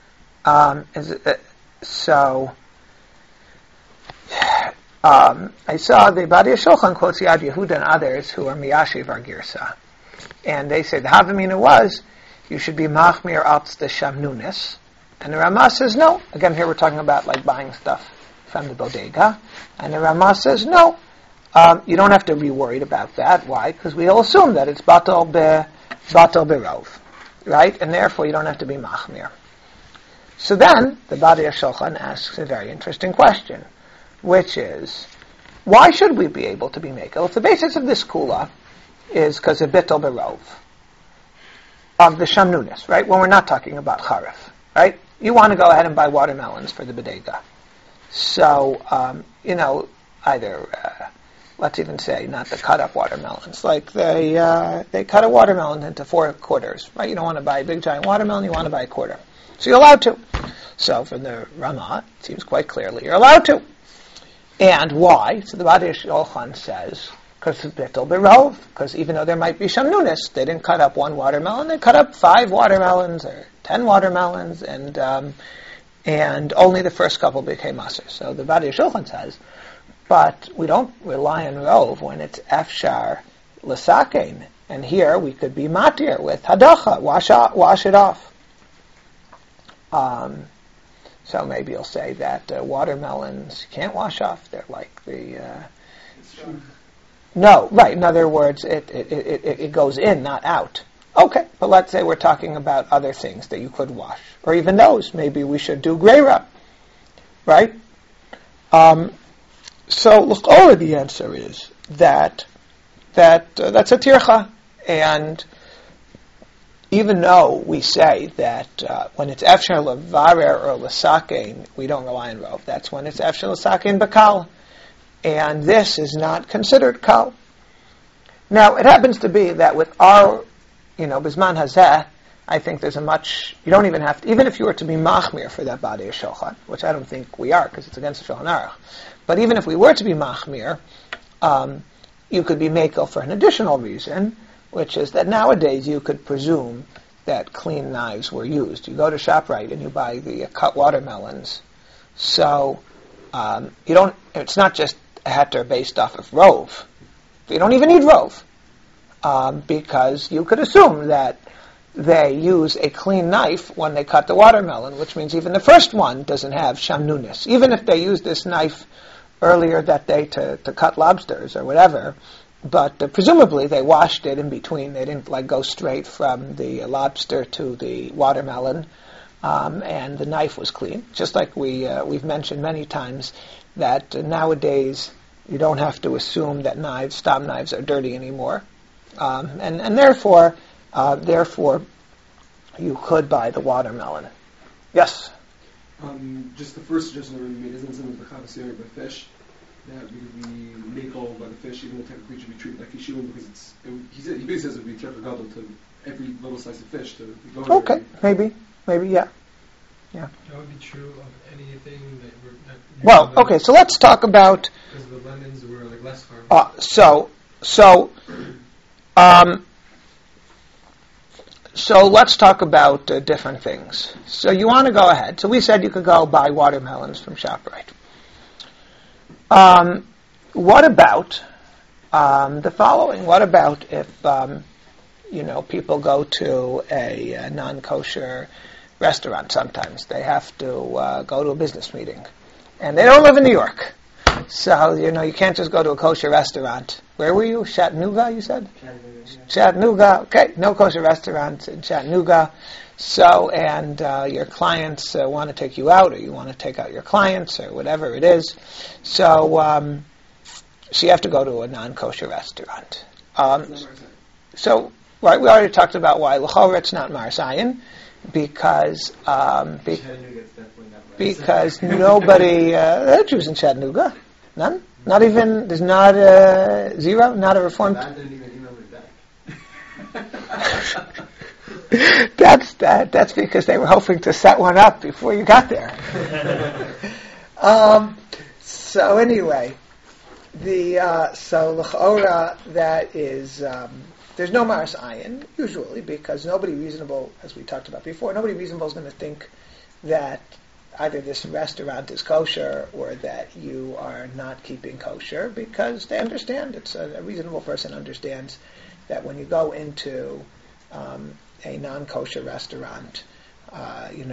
I saw the Badi Shulchan quotes Yad Yehuda and others who are Miyashiv our Girsa. And they say the Havamina was, you should be Machmir Alts the Shamnunis. And the Ramah says no. Again, here we're talking about like buying stuff from the bodega. And the Ramah says no. You don't have to be worried about that. Why? Because we'll assume that it's Batal Berov. Right? And therefore you don't have to be Machmir. So then, the Badi Shulchan asks a very interesting question, which is, why should we be able to be Mekel? If the basis of this Kula is because of Bittul Berov, of the Shamnunis, right? When we're not talking about Charif, right? You want to go ahead and buy watermelons for the Bodega. So, either, let's even say, not the cut-up watermelons, like they cut a watermelon into 4 quarters, right? You don't want to buy a big giant watermelon, you want to buy a quarter. So you're allowed to. So from the Ramah, it seems quite clearly you're allowed to. And why? So the Badi Shulchan says, because of Bittul Berov, because even though there might be Shamnunis, they didn't cut up 1 watermelon, they cut up 5 watermelons or 10 watermelons, and only the first couple became Aser. So the Badi Shulchan says, but we don't rely on Rov when it's Efshar L'Sakein, and here we could be Matir with Hadacha, wash it off. So maybe you'll say that watermelons you can't wash off. They're like the... No, right. In other words, it goes in, not out. Okay, but let's say we're talking about other things that you could wash. Or even those. Maybe we should do Greira. Right? So, look, over the answer is that's a tircha. And even though we say that when it's Efshar Levarer or L'Sakein, we don't rely on Rov. That's when it's Efshar L'Sakein B'Kal. And this is not considered Kal. Now, it happens to be that with our, Bizman Hazeh, I think there's you don't even have to, even if you were to be Machmir for that Badi Shulchan, which I don't think we are, because it's against the Shulchan Aruch. But even if we were to be Machmir, you could be Mekel for an additional reason, which is that nowadays you could presume that clean knives were used. You go to ShopRite and you buy the cut watermelons. So, it's not just a heter based off of Rov. You don't even need Rov. Because you could assume that they use a clean knife when they cut the watermelon, which means even the first one doesn't have shamnunis. Even if they used this knife earlier that day to cut lobsters or whatever, but presumably they washed it in between. They didn't go straight from the lobster to the watermelon, and the knife was clean. Just like we've mentioned many times that nowadays you don't have to assume that stam knives are dirty anymore, and therefore you could buy the watermelon. Yes. Just the first suggestion that we made isn't something the Chavasir by fish. That we could be Mekel by the fish, even though technically it should be treated like Yeshua, because he basically says it would be Tzarech Gadol to every little slice of fish to go. Okay, maybe, yeah. That would be true of anything that well, okay, so let's talk about. Because the lemons were less harmful. So let's talk about different things. So you want to go ahead. So we said you could go buy watermelons from ShopRite. What about the following? What about if people go to a non-kosher restaurant? Sometimes they have to go to a business meeting, and they don't live in New York. So, you can't just go to a kosher restaurant. Where were you? Chattanooga, you said? Chattanooga. Okay, no kosher restaurants in Chattanooga. So, and your clients want to take you out, or you want to take out your clients, or whatever it is. So, so you have to go to a non-kosher restaurant. So, right, we already talked about why l'chorah it's not Marsayan, because nobody there are Jews in Chattanooga, none, not even there's not a zero, not a reformed. Didn't even email me back. That's because they were hoping to set one up before you got there. So anyway, so l'chorah that is. There's no Maras Ayin, usually, because nobody reasonable, as we talked about before, nobody reasonable is going to think that either this restaurant is kosher or that you are not keeping kosher, because they understand, a reasonable person understands that when you go into a non-kosher restaurant, in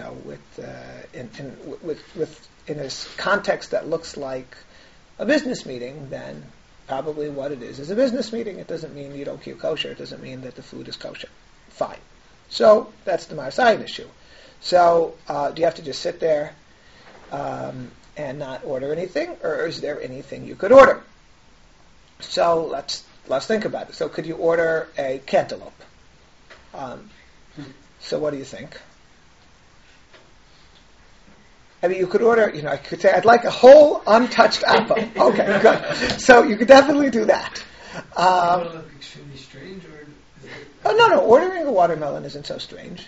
a context that looks like a business meeting, then probably what it is a business meeting. It doesn't mean you don't keep kosher. It doesn't mean that the food is kosher. Fine. So that's the Marsayan issue. So do you have to just sit there and not order anything, or is there anything you could order? So let's think about it. So could you order a cantaloupe? So what do you think? I mean, you could order, I could say, I'd like a whole untouched apple. Okay, good. So you could definitely do that. Extremely strange, or no. Ordering a watermelon isn't so strange.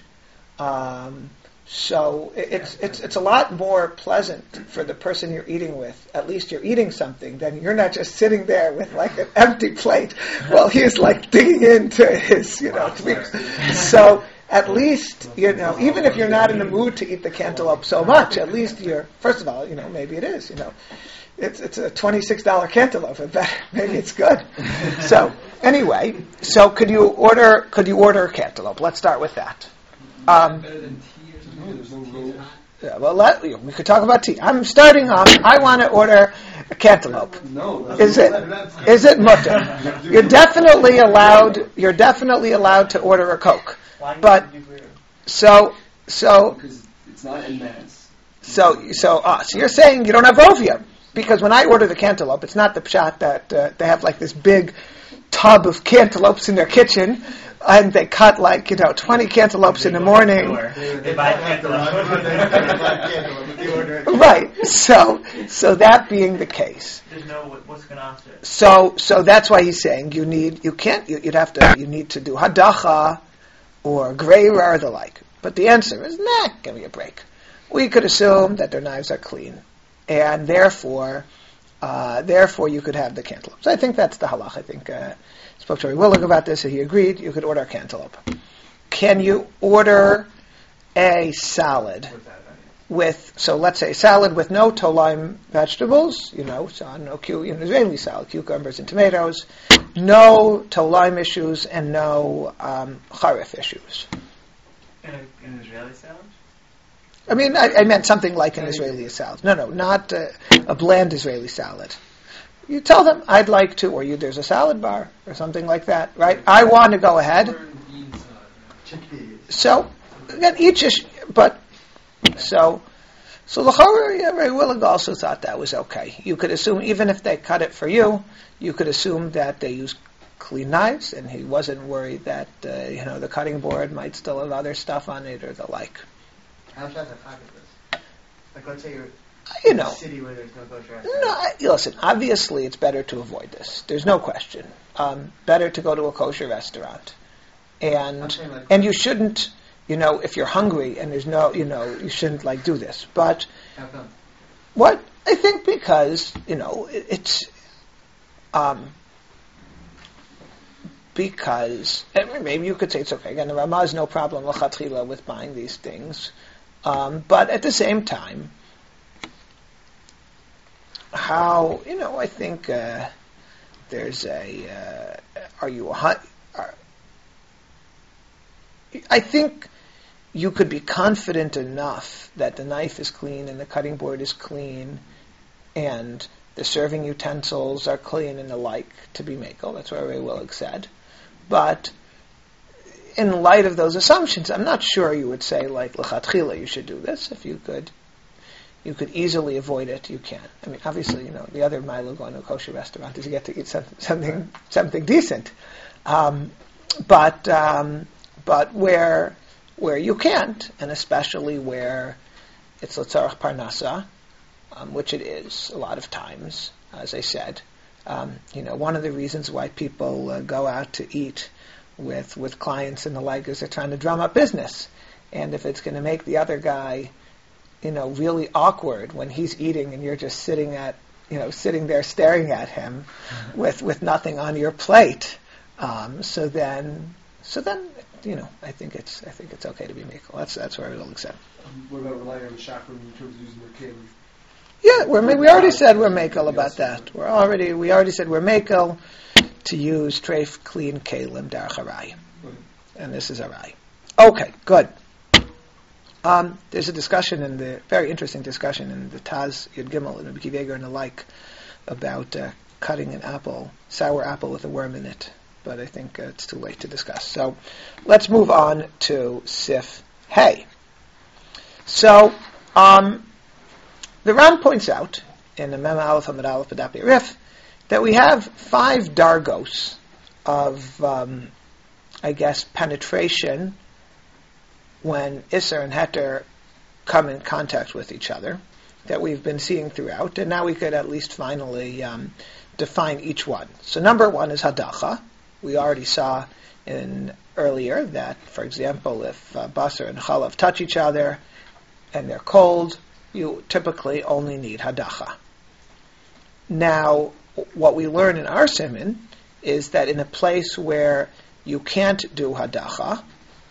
So it's a lot more pleasant for the person you're eating with. At least you're eating something. Then you're not just sitting there with like an empty plate while he's like digging into his, So at least, even if you're not in the mood to eat the cantaloupe so much, at least first of all, maybe it is, it's a $26 cantaloupe. Maybe it's good. So anyway, so could you order a cantaloupe? Let's start with that. better than tea or something? Yeah, well, we could talk about tea. I'm starting off. I want to order a cantaloupe. No. Is it mutter? You're definitely allowed to order a Coke. But so because it's not en masse. So you're saying you don't have rovia, because when I order the cantaloupe, it's not the pshat that they have like this big tub of cantaloupes in their kitchen, and they cut 20 cantaloupes in the morning. They buy cantaloupe. Right. So that being the case. There's no what's going on there. So that's why he's saying you need to do hadacha or greira or the like. But the answer is, give me a break. We could assume that their knives are clean, and therefore you could have the cantaloupe. So I think that's the halach. I think I spoke to Ray Willig about this, and he agreed. You could order a cantaloupe. Can you order a salad so let's say salad with no tolaim vegetables, so no Israeli salad, cucumbers and tomatoes, no tolaim issues, and no charif issues. An Israeli salad? I mean, I meant something like an Israeli salad. No, not a bland Israeli salad. You tell them, I'd like to, or there's a salad bar, or something like that, right? I want to go ahead. So, again, So l'chorah, Ray Willig also thought that was okay. You could assume, even if they cut it for you, you could assume that they use clean knives, and he wasn't worried that the cutting board might still have other stuff on it or the like. How should I pocket this? Like, let's say you're in a city where there's no kosher restaurant. No, listen, obviously it's better to avoid this. There's no question. Better to go to a kosher restaurant. And you shouldn't, if you're hungry and there's no, you shouldn't do this. But how come? What? I think because, it's because maybe you could say it's okay. Again, the Ramah has no problem l'chatchila with buying these things, but at the same time, I think there's I think you could be confident enough that the knife is clean and the cutting board is clean, and the serving utensils are clean and the like to be mekel. That's what Ray Willig said. But in light of those assumptions, I'm not sure you would say, like, l'chatchila, you should do this. If you could easily avoid it, you can. I mean, obviously, the other milo going to a kosher restaurant is you get to eat something decent. But where you can't, and especially where it's l'tzarach parnasa, which it is a lot of times, as I said. One of the reasons why people go out to eat with clients and the like is they're trying to drum up business. And if it's going to make the other guy, really awkward when he's eating and you're just sitting there staring at him with nothing on your plate, so then, I think it's okay to be mekel. That's where it'll accept. What about relying on the shachar in terms of using their kid? Yeah, we already said we're mekel about that. We already said we're mekel to use treif clean kalim derech harai, and this is harai. Okay, good. There's a discussion very interesting discussion in the Taz Yud Gimel and Rabbi Akiva Eiger and the like about cutting an sour apple with a worm in it, but I think it's too late to discuss. So let's move on to Sif Hey. So the Ran points out in the Mem Aleph Amud Aleph B'Daf Rif that we have 5 dargos of, penetration when Isser and Heter come in contact with each other that we've been seeing throughout, and now we could at least finally define each one. So number 1 is Hadacha. We already saw earlier that, for example, if Basar and Chalav touch each other and they're cold, you typically only need Hadacha. Now, what we learn in our siman is that in a place where you can't do Hadacha,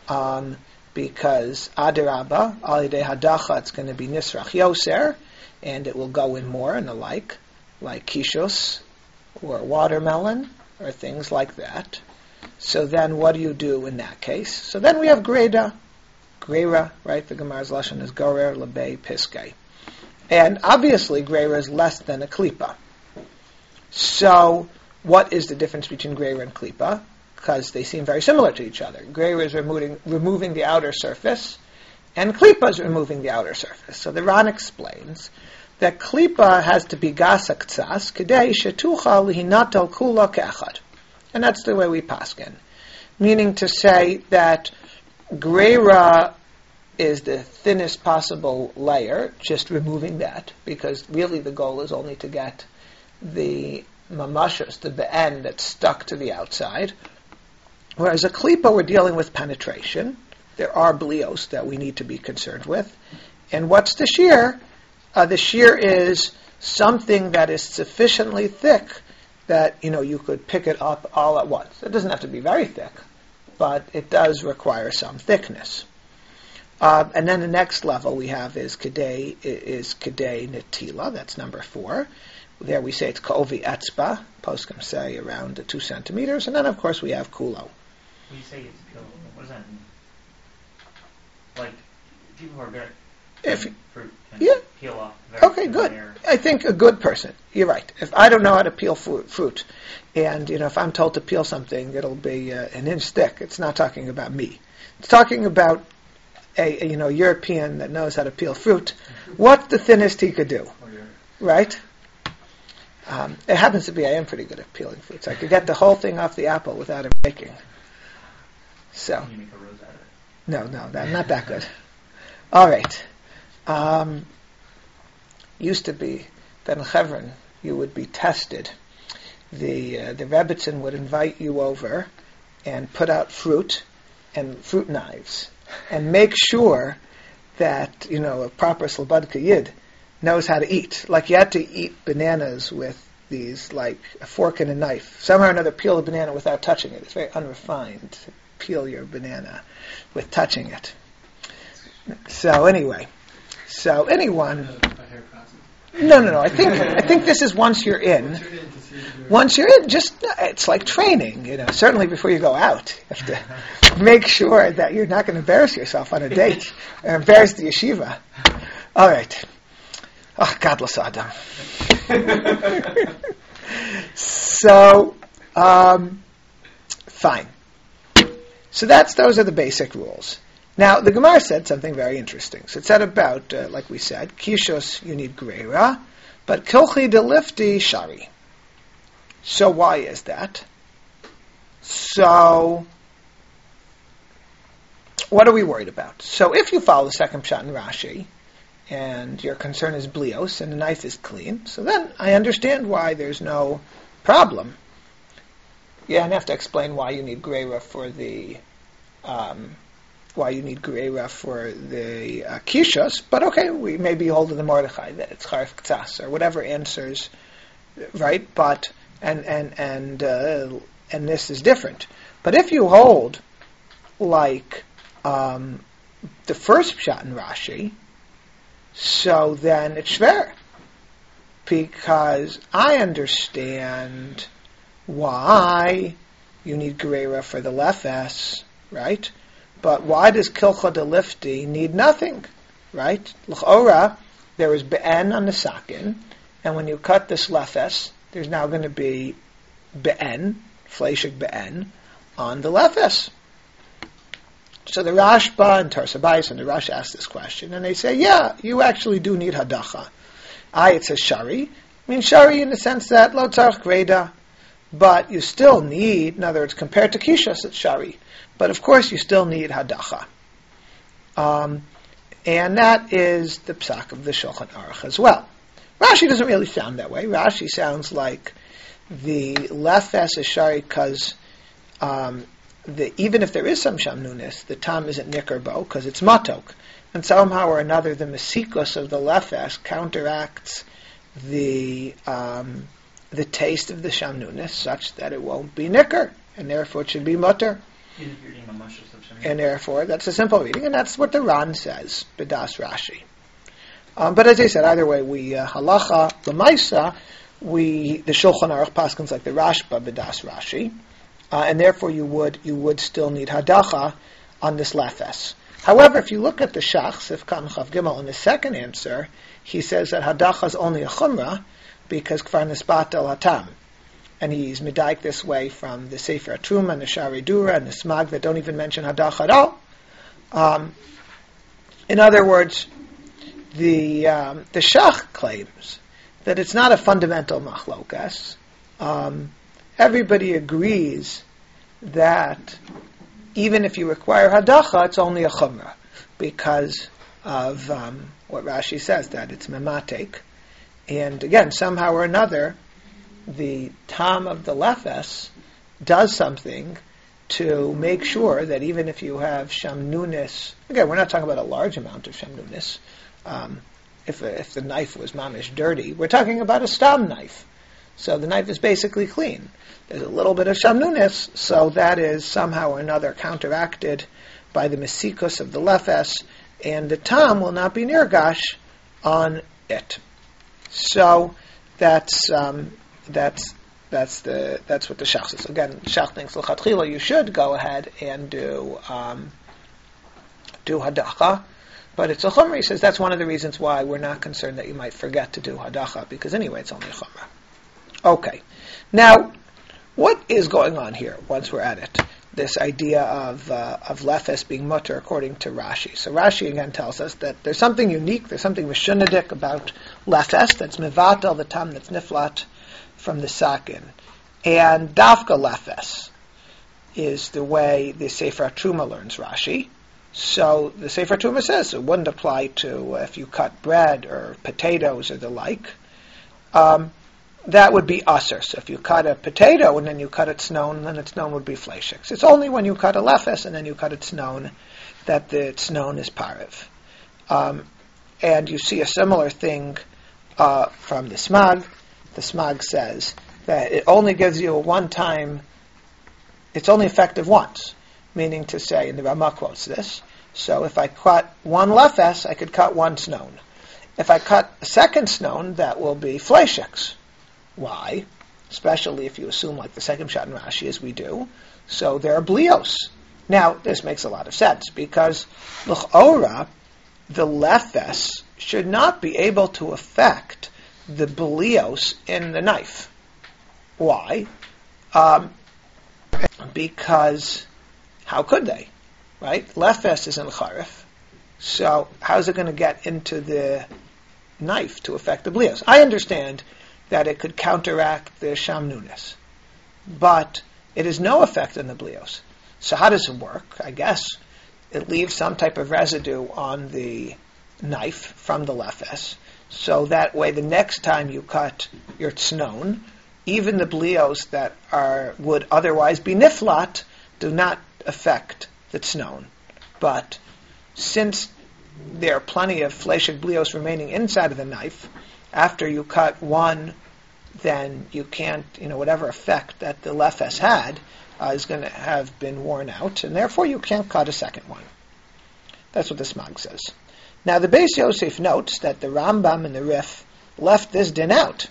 because Adirabba, Al Yidei Hadacha, it's going to be Nisrach Yoser, and it will go in more and the like kishus, or watermelon, or things like that. So then what do you do in that case? So then we have Greira, right? The Gemara's Lashon is Gorer Lebei Piskei. And obviously Greira is less than a Klipa. So what is the difference between Greira and Klipa? Because they seem very similar to each other. Greira is removing the outer surface, and Klipa is removing the outer surface. So the Ran explains that Klipa has to be Gasa Ktsas, Kedei Shetucha Lihinatal Kula Ke'achad. And that's the way we paskin. Meaning to say that Greira is the thinnest possible layer, just removing that, because really the goal is only to get the mamashas, the be'en that's stuck to the outside. Whereas a klipa, we're dealing with penetration. There are blios that we need to be concerned with. And what's the shear? The shear is something that is sufficiently thick that, you could pick it up all at once. It doesn't have to be very thick, but it does require some thickness. And then the next level we have is kedei netila. That's number 4. There we say it's ka'ovi etzba. Poskim say around 2 centimeters. And then, of course, we have kulo. When you say it's peel, what does that mean? Like, people who are good fruit can peel off very okay, good. I think a good person. You're right. If I don't know how to peel fruit, and, if I'm told to peel something, it'll be an inch thick. It's not talking about me. It's talking about a European that knows how to peel fruit. What's the thinnest he could do? Right? It happens to be I am pretty good at peeling fruits. I could get the whole thing off the apple without it breaking. So, Can you make a rose out of it? no, not that good. All right. Used to be that in Chevron you would be tested. The Rebbitzin would invite you over and put out fruit and fruit knives and make sure that a proper Slobodka Yid knows how to eat. Like you had to eat bananas with these, like a fork and a knife. Somehow or another peel a banana without touching it. It's very unrefined to peel your banana with touching it. So anyone. No. I think this is once you're in. Once you're in, it's like training. Certainly before you go out, you have to make sure that you're not going to embarrass yourself on a date or embarrass the yeshiva. All right. Oh, godless Adam. So, fine. So those are the basic rules. Now, the Gemara said something very interesting. So it said about, like we said, Kishos, you need Greira, but Kilchi delifti Shari. So why is that? So, what are we worried about? So if you follow the second pshat in Rashi, and your concern is blios, and the knife is clean, so then I understand why there's no problem. Yeah, and I have to explain why you need Greira for the kishos, but okay, we maybe hold to the Mordechai that it's charif ktsas or whatever answers, right? But and this is different. But if you hold like the first pshat in Rashi, so then it's shver, because I understand why you need Gereira for the lefes, right? But why does Kilcha delifti need nothing, right? L'chora, there is be'en on the sakin, and when you cut this lefes, there's now going to be be'en, fleishik be'en, on the lefes. So the Rashba and Tarsabais and the Rash ask this question, and they say, yeah, you actually do need hadacha. It says shari. I mean shari in the sense that lo tzarich greda, but you still need, in other words, compared to kishas, it's shari. But of course you still need hadacha. And that is the psak of the Shulchan Aruch as well. Rashi doesn't really sound that way. Rashi sounds like the lefes is shari because even if there is some shamnunis, the tam isn't nikerbo because it's matok, and somehow or another the mesikos of the lefes counteracts the taste of the shamnunis such that it won't be niker, and therefore it should be mutter. And therefore that's a simple reading, and that's what the Ran says, B'das Rashi. But as I said, either way, we halacha l'maisa, the Shulchan Aruch paskins like the Rashba B'das Rashi. And therefore you would still need hadacha on this lefes. However, if you look at the Shach, Sifkan Chav Gimel, in the second answer, he says that hadacha is only a chumrah because kvar nisbat el hatam. And he's medaik this way from the Sefer Truma and the Shari Dura and the Smag that don't even mention hadacha at all. In other words, the Shach claims that it's not a fundamental machlokas. Everybody agrees that even if you require hadacha, it's only a chumrah because of what Rashi says, that it's mematek. And again, somehow or another, the tam of the lefes does something to make sure that even if you have shamnunis, again, we're not talking about a large amount of shamnunis. If the knife was mamish dirty, we're talking about a stam knife. So the knife is basically clean. There's a little bit of shamnunis, so that is somehow or another counteracted by the mesikos of the lefes, and the tam will not be nirgash on it. So that's what the Shach says. Again, Shach thinks l'chatchila you should go ahead and do hadacha, but it's a chumrah. He says that's one of the reasons why we're not concerned that you might forget to do hadacha, because anyway it's only a chumrah. Okay, now what is going on here? Once we're at it, this idea of lefes being mutter according to Rashi. So Rashi again tells us that there's something unique, there's something mishunadik about lefes that's mevatel the tam that's niflat from the sakin, and dafka lefes is the way the Sefer Truma learns Rashi. So the Sefer Truma says it wouldn't apply to if you cut bread or potatoes or the like. That would be aser. So if you cut a potato and then you cut its known, then its known would be fleishiks. It's only when you cut a lefes and then you cut its known that the its known is pariv. And you see a similar thing from the Smag. The Smag says that it only gives you a one-time, it's only effective once. Meaning to say, and the Ramah quotes this, so if I cut one lefes, I could cut one snon. If I cut a second snon, that will be fleishiks. Why? Especially if you assume like the second shot in Rashi as we do. So there are blios. Now, this makes a lot of sense because l'chora, the lefes should not be able to affect the blios in the knife. Why? Because how could they? Right? Lefes is in charif. So how is it going to get into the knife to affect the blios? I understand that it could counteract the shamnunis, but it has no effect on the blios. So how does it work? I guess it leaves some type of residue on the knife from the lefes, so that way the next time you cut your tznon, even the blios that would otherwise be niflat do not affect the tznon. But since there are plenty of fleshig blios remaining inside of the knife, after you cut one, then you can't, whatever effect that the lefes had is going to have been worn out, and therefore you can't cut a second one. That's what the Smag says. Now the Beis Yosef notes that the Rambam and the Rif left this din out.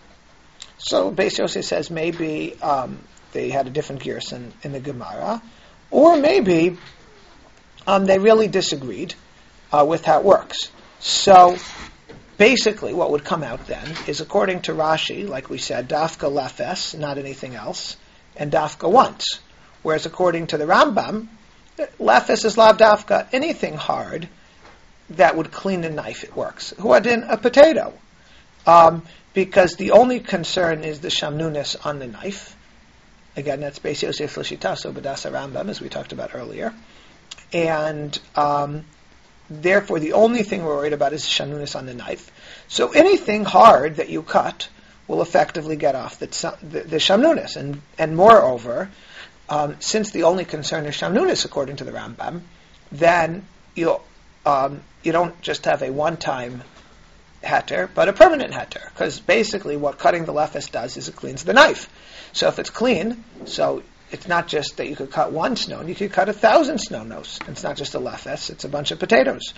So Beis Yosef says maybe they had a different gerson in the Gemara, or maybe they really disagreed with how it works. So basically what would come out then is, according to Rashi, like we said, dafka lefes, not anything else, and dafka once. Whereas according to the Rambam, lefes is lav dafka, anything hard that would clean the knife, it works. Huadin, a potato. Because the only concern is the shamnunis on the knife. Again, that's Beis Yosef L'shitaso B'das Rambam, as we talked about earlier. And therefore, the only thing we're worried about is shamnunis on the knife. So anything hard that you cut will effectively get off the shamnunis. And moreover, since the only concern is shamnunis, according to the Rambam, then you don't just have a one-time heter, but a permanent heter. Because basically what cutting the lefes does is it cleans the knife. So if it's clean, so it's not just that you could cut one snon, you could cut 1,000 snonos. It's not just a lefes, it's a bunch of potatoes.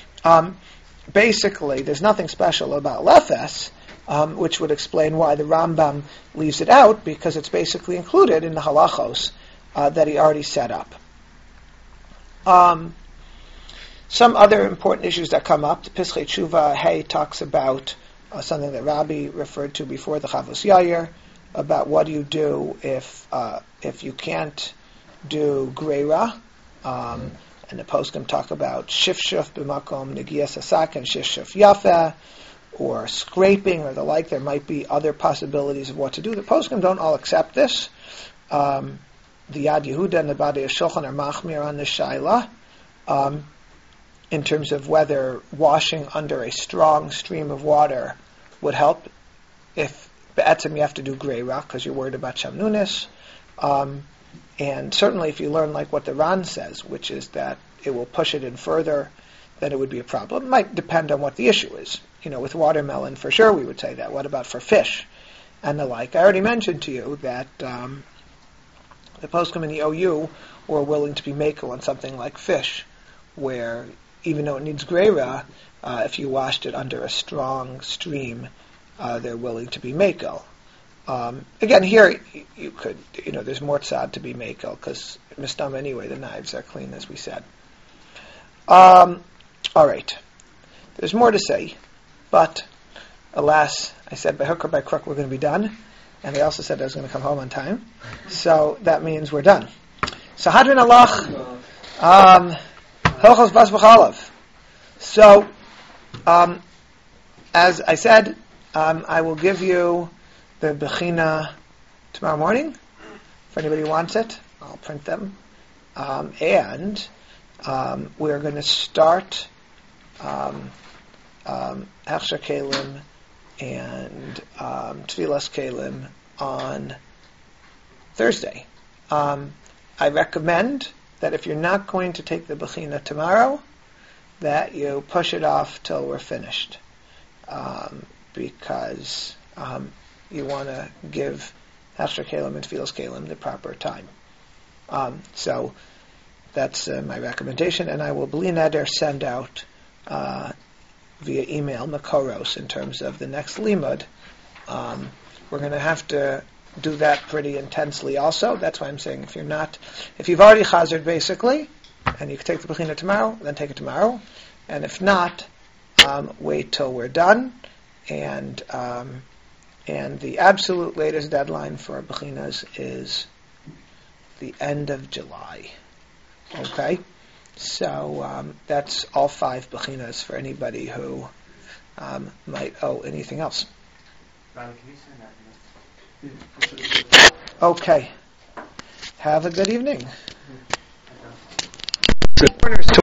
Basically, there's nothing special about lefes, which would explain why the Rambam leaves it out, because it's basically included in the halachos that he already set up. Some other important issues that come up, the Pischei Tshuva Hey talks about something that Rabbi referred to before, the Chavos Yair, about what do you do if you can't do Greira, and the poskim talk about Shifshuf b'makom Negias Asak and Shifshuf Yafa, or scraping or the like. There might be other possibilities of what to do. The poskim don't all accept this. The Yad Yehuda and the Badei Shulchan are machmir on the shaila, in terms of whether washing under a strong stream of water would help. If be'etzim you have to do greira because you're worried about shamnunis, and certainly if you learn like what the Ran says, which is that it will push it in further, then it would be a problem. It might depend on what the issue is. With watermelon, for sure we would say that. What about for fish and the like? I already mentioned to you that the poskim in the OU were willing to be makel on something like fish, where even though it needs greira, if you washed it under a strong stream, they're willing to be makel. Again, here you could, there's more tzad to be makel, because mistam anyway, the knives are clean, as we said. All right. There's more to say, but alas, I said by hook or by crook we're going to be done, and they also said I was going to come home on time, so that means we're done. So Hadrin Alach, Hilchos Bas B'chalav. So, as I said, I will give you the Bechina tomorrow morning. If anybody wants it, I'll print them. And we're going to start Hechsher Kelim and Tfilas Kelim on Thursday. I recommend that if you're not going to take the Bechina tomorrow, that you push it off till we're finished, because you want to give Hechsher Kelim and Tfilas Kelim the proper time. So that's my recommendation, and I will b'li neder send out via email Makoros in terms of the next limud. We're going to have to do that pretty intensely also. That's why I'm saying if you've already chazered basically, and you can take the Bechina tomorrow, then take it tomorrow. And if not, wait till we're done. And the absolute latest deadline for Bechinas is the end of July. Okay? So that's all 5 Bechinas for anybody who might owe anything else. Riley, can you send that to us? Okay. Have a good evening.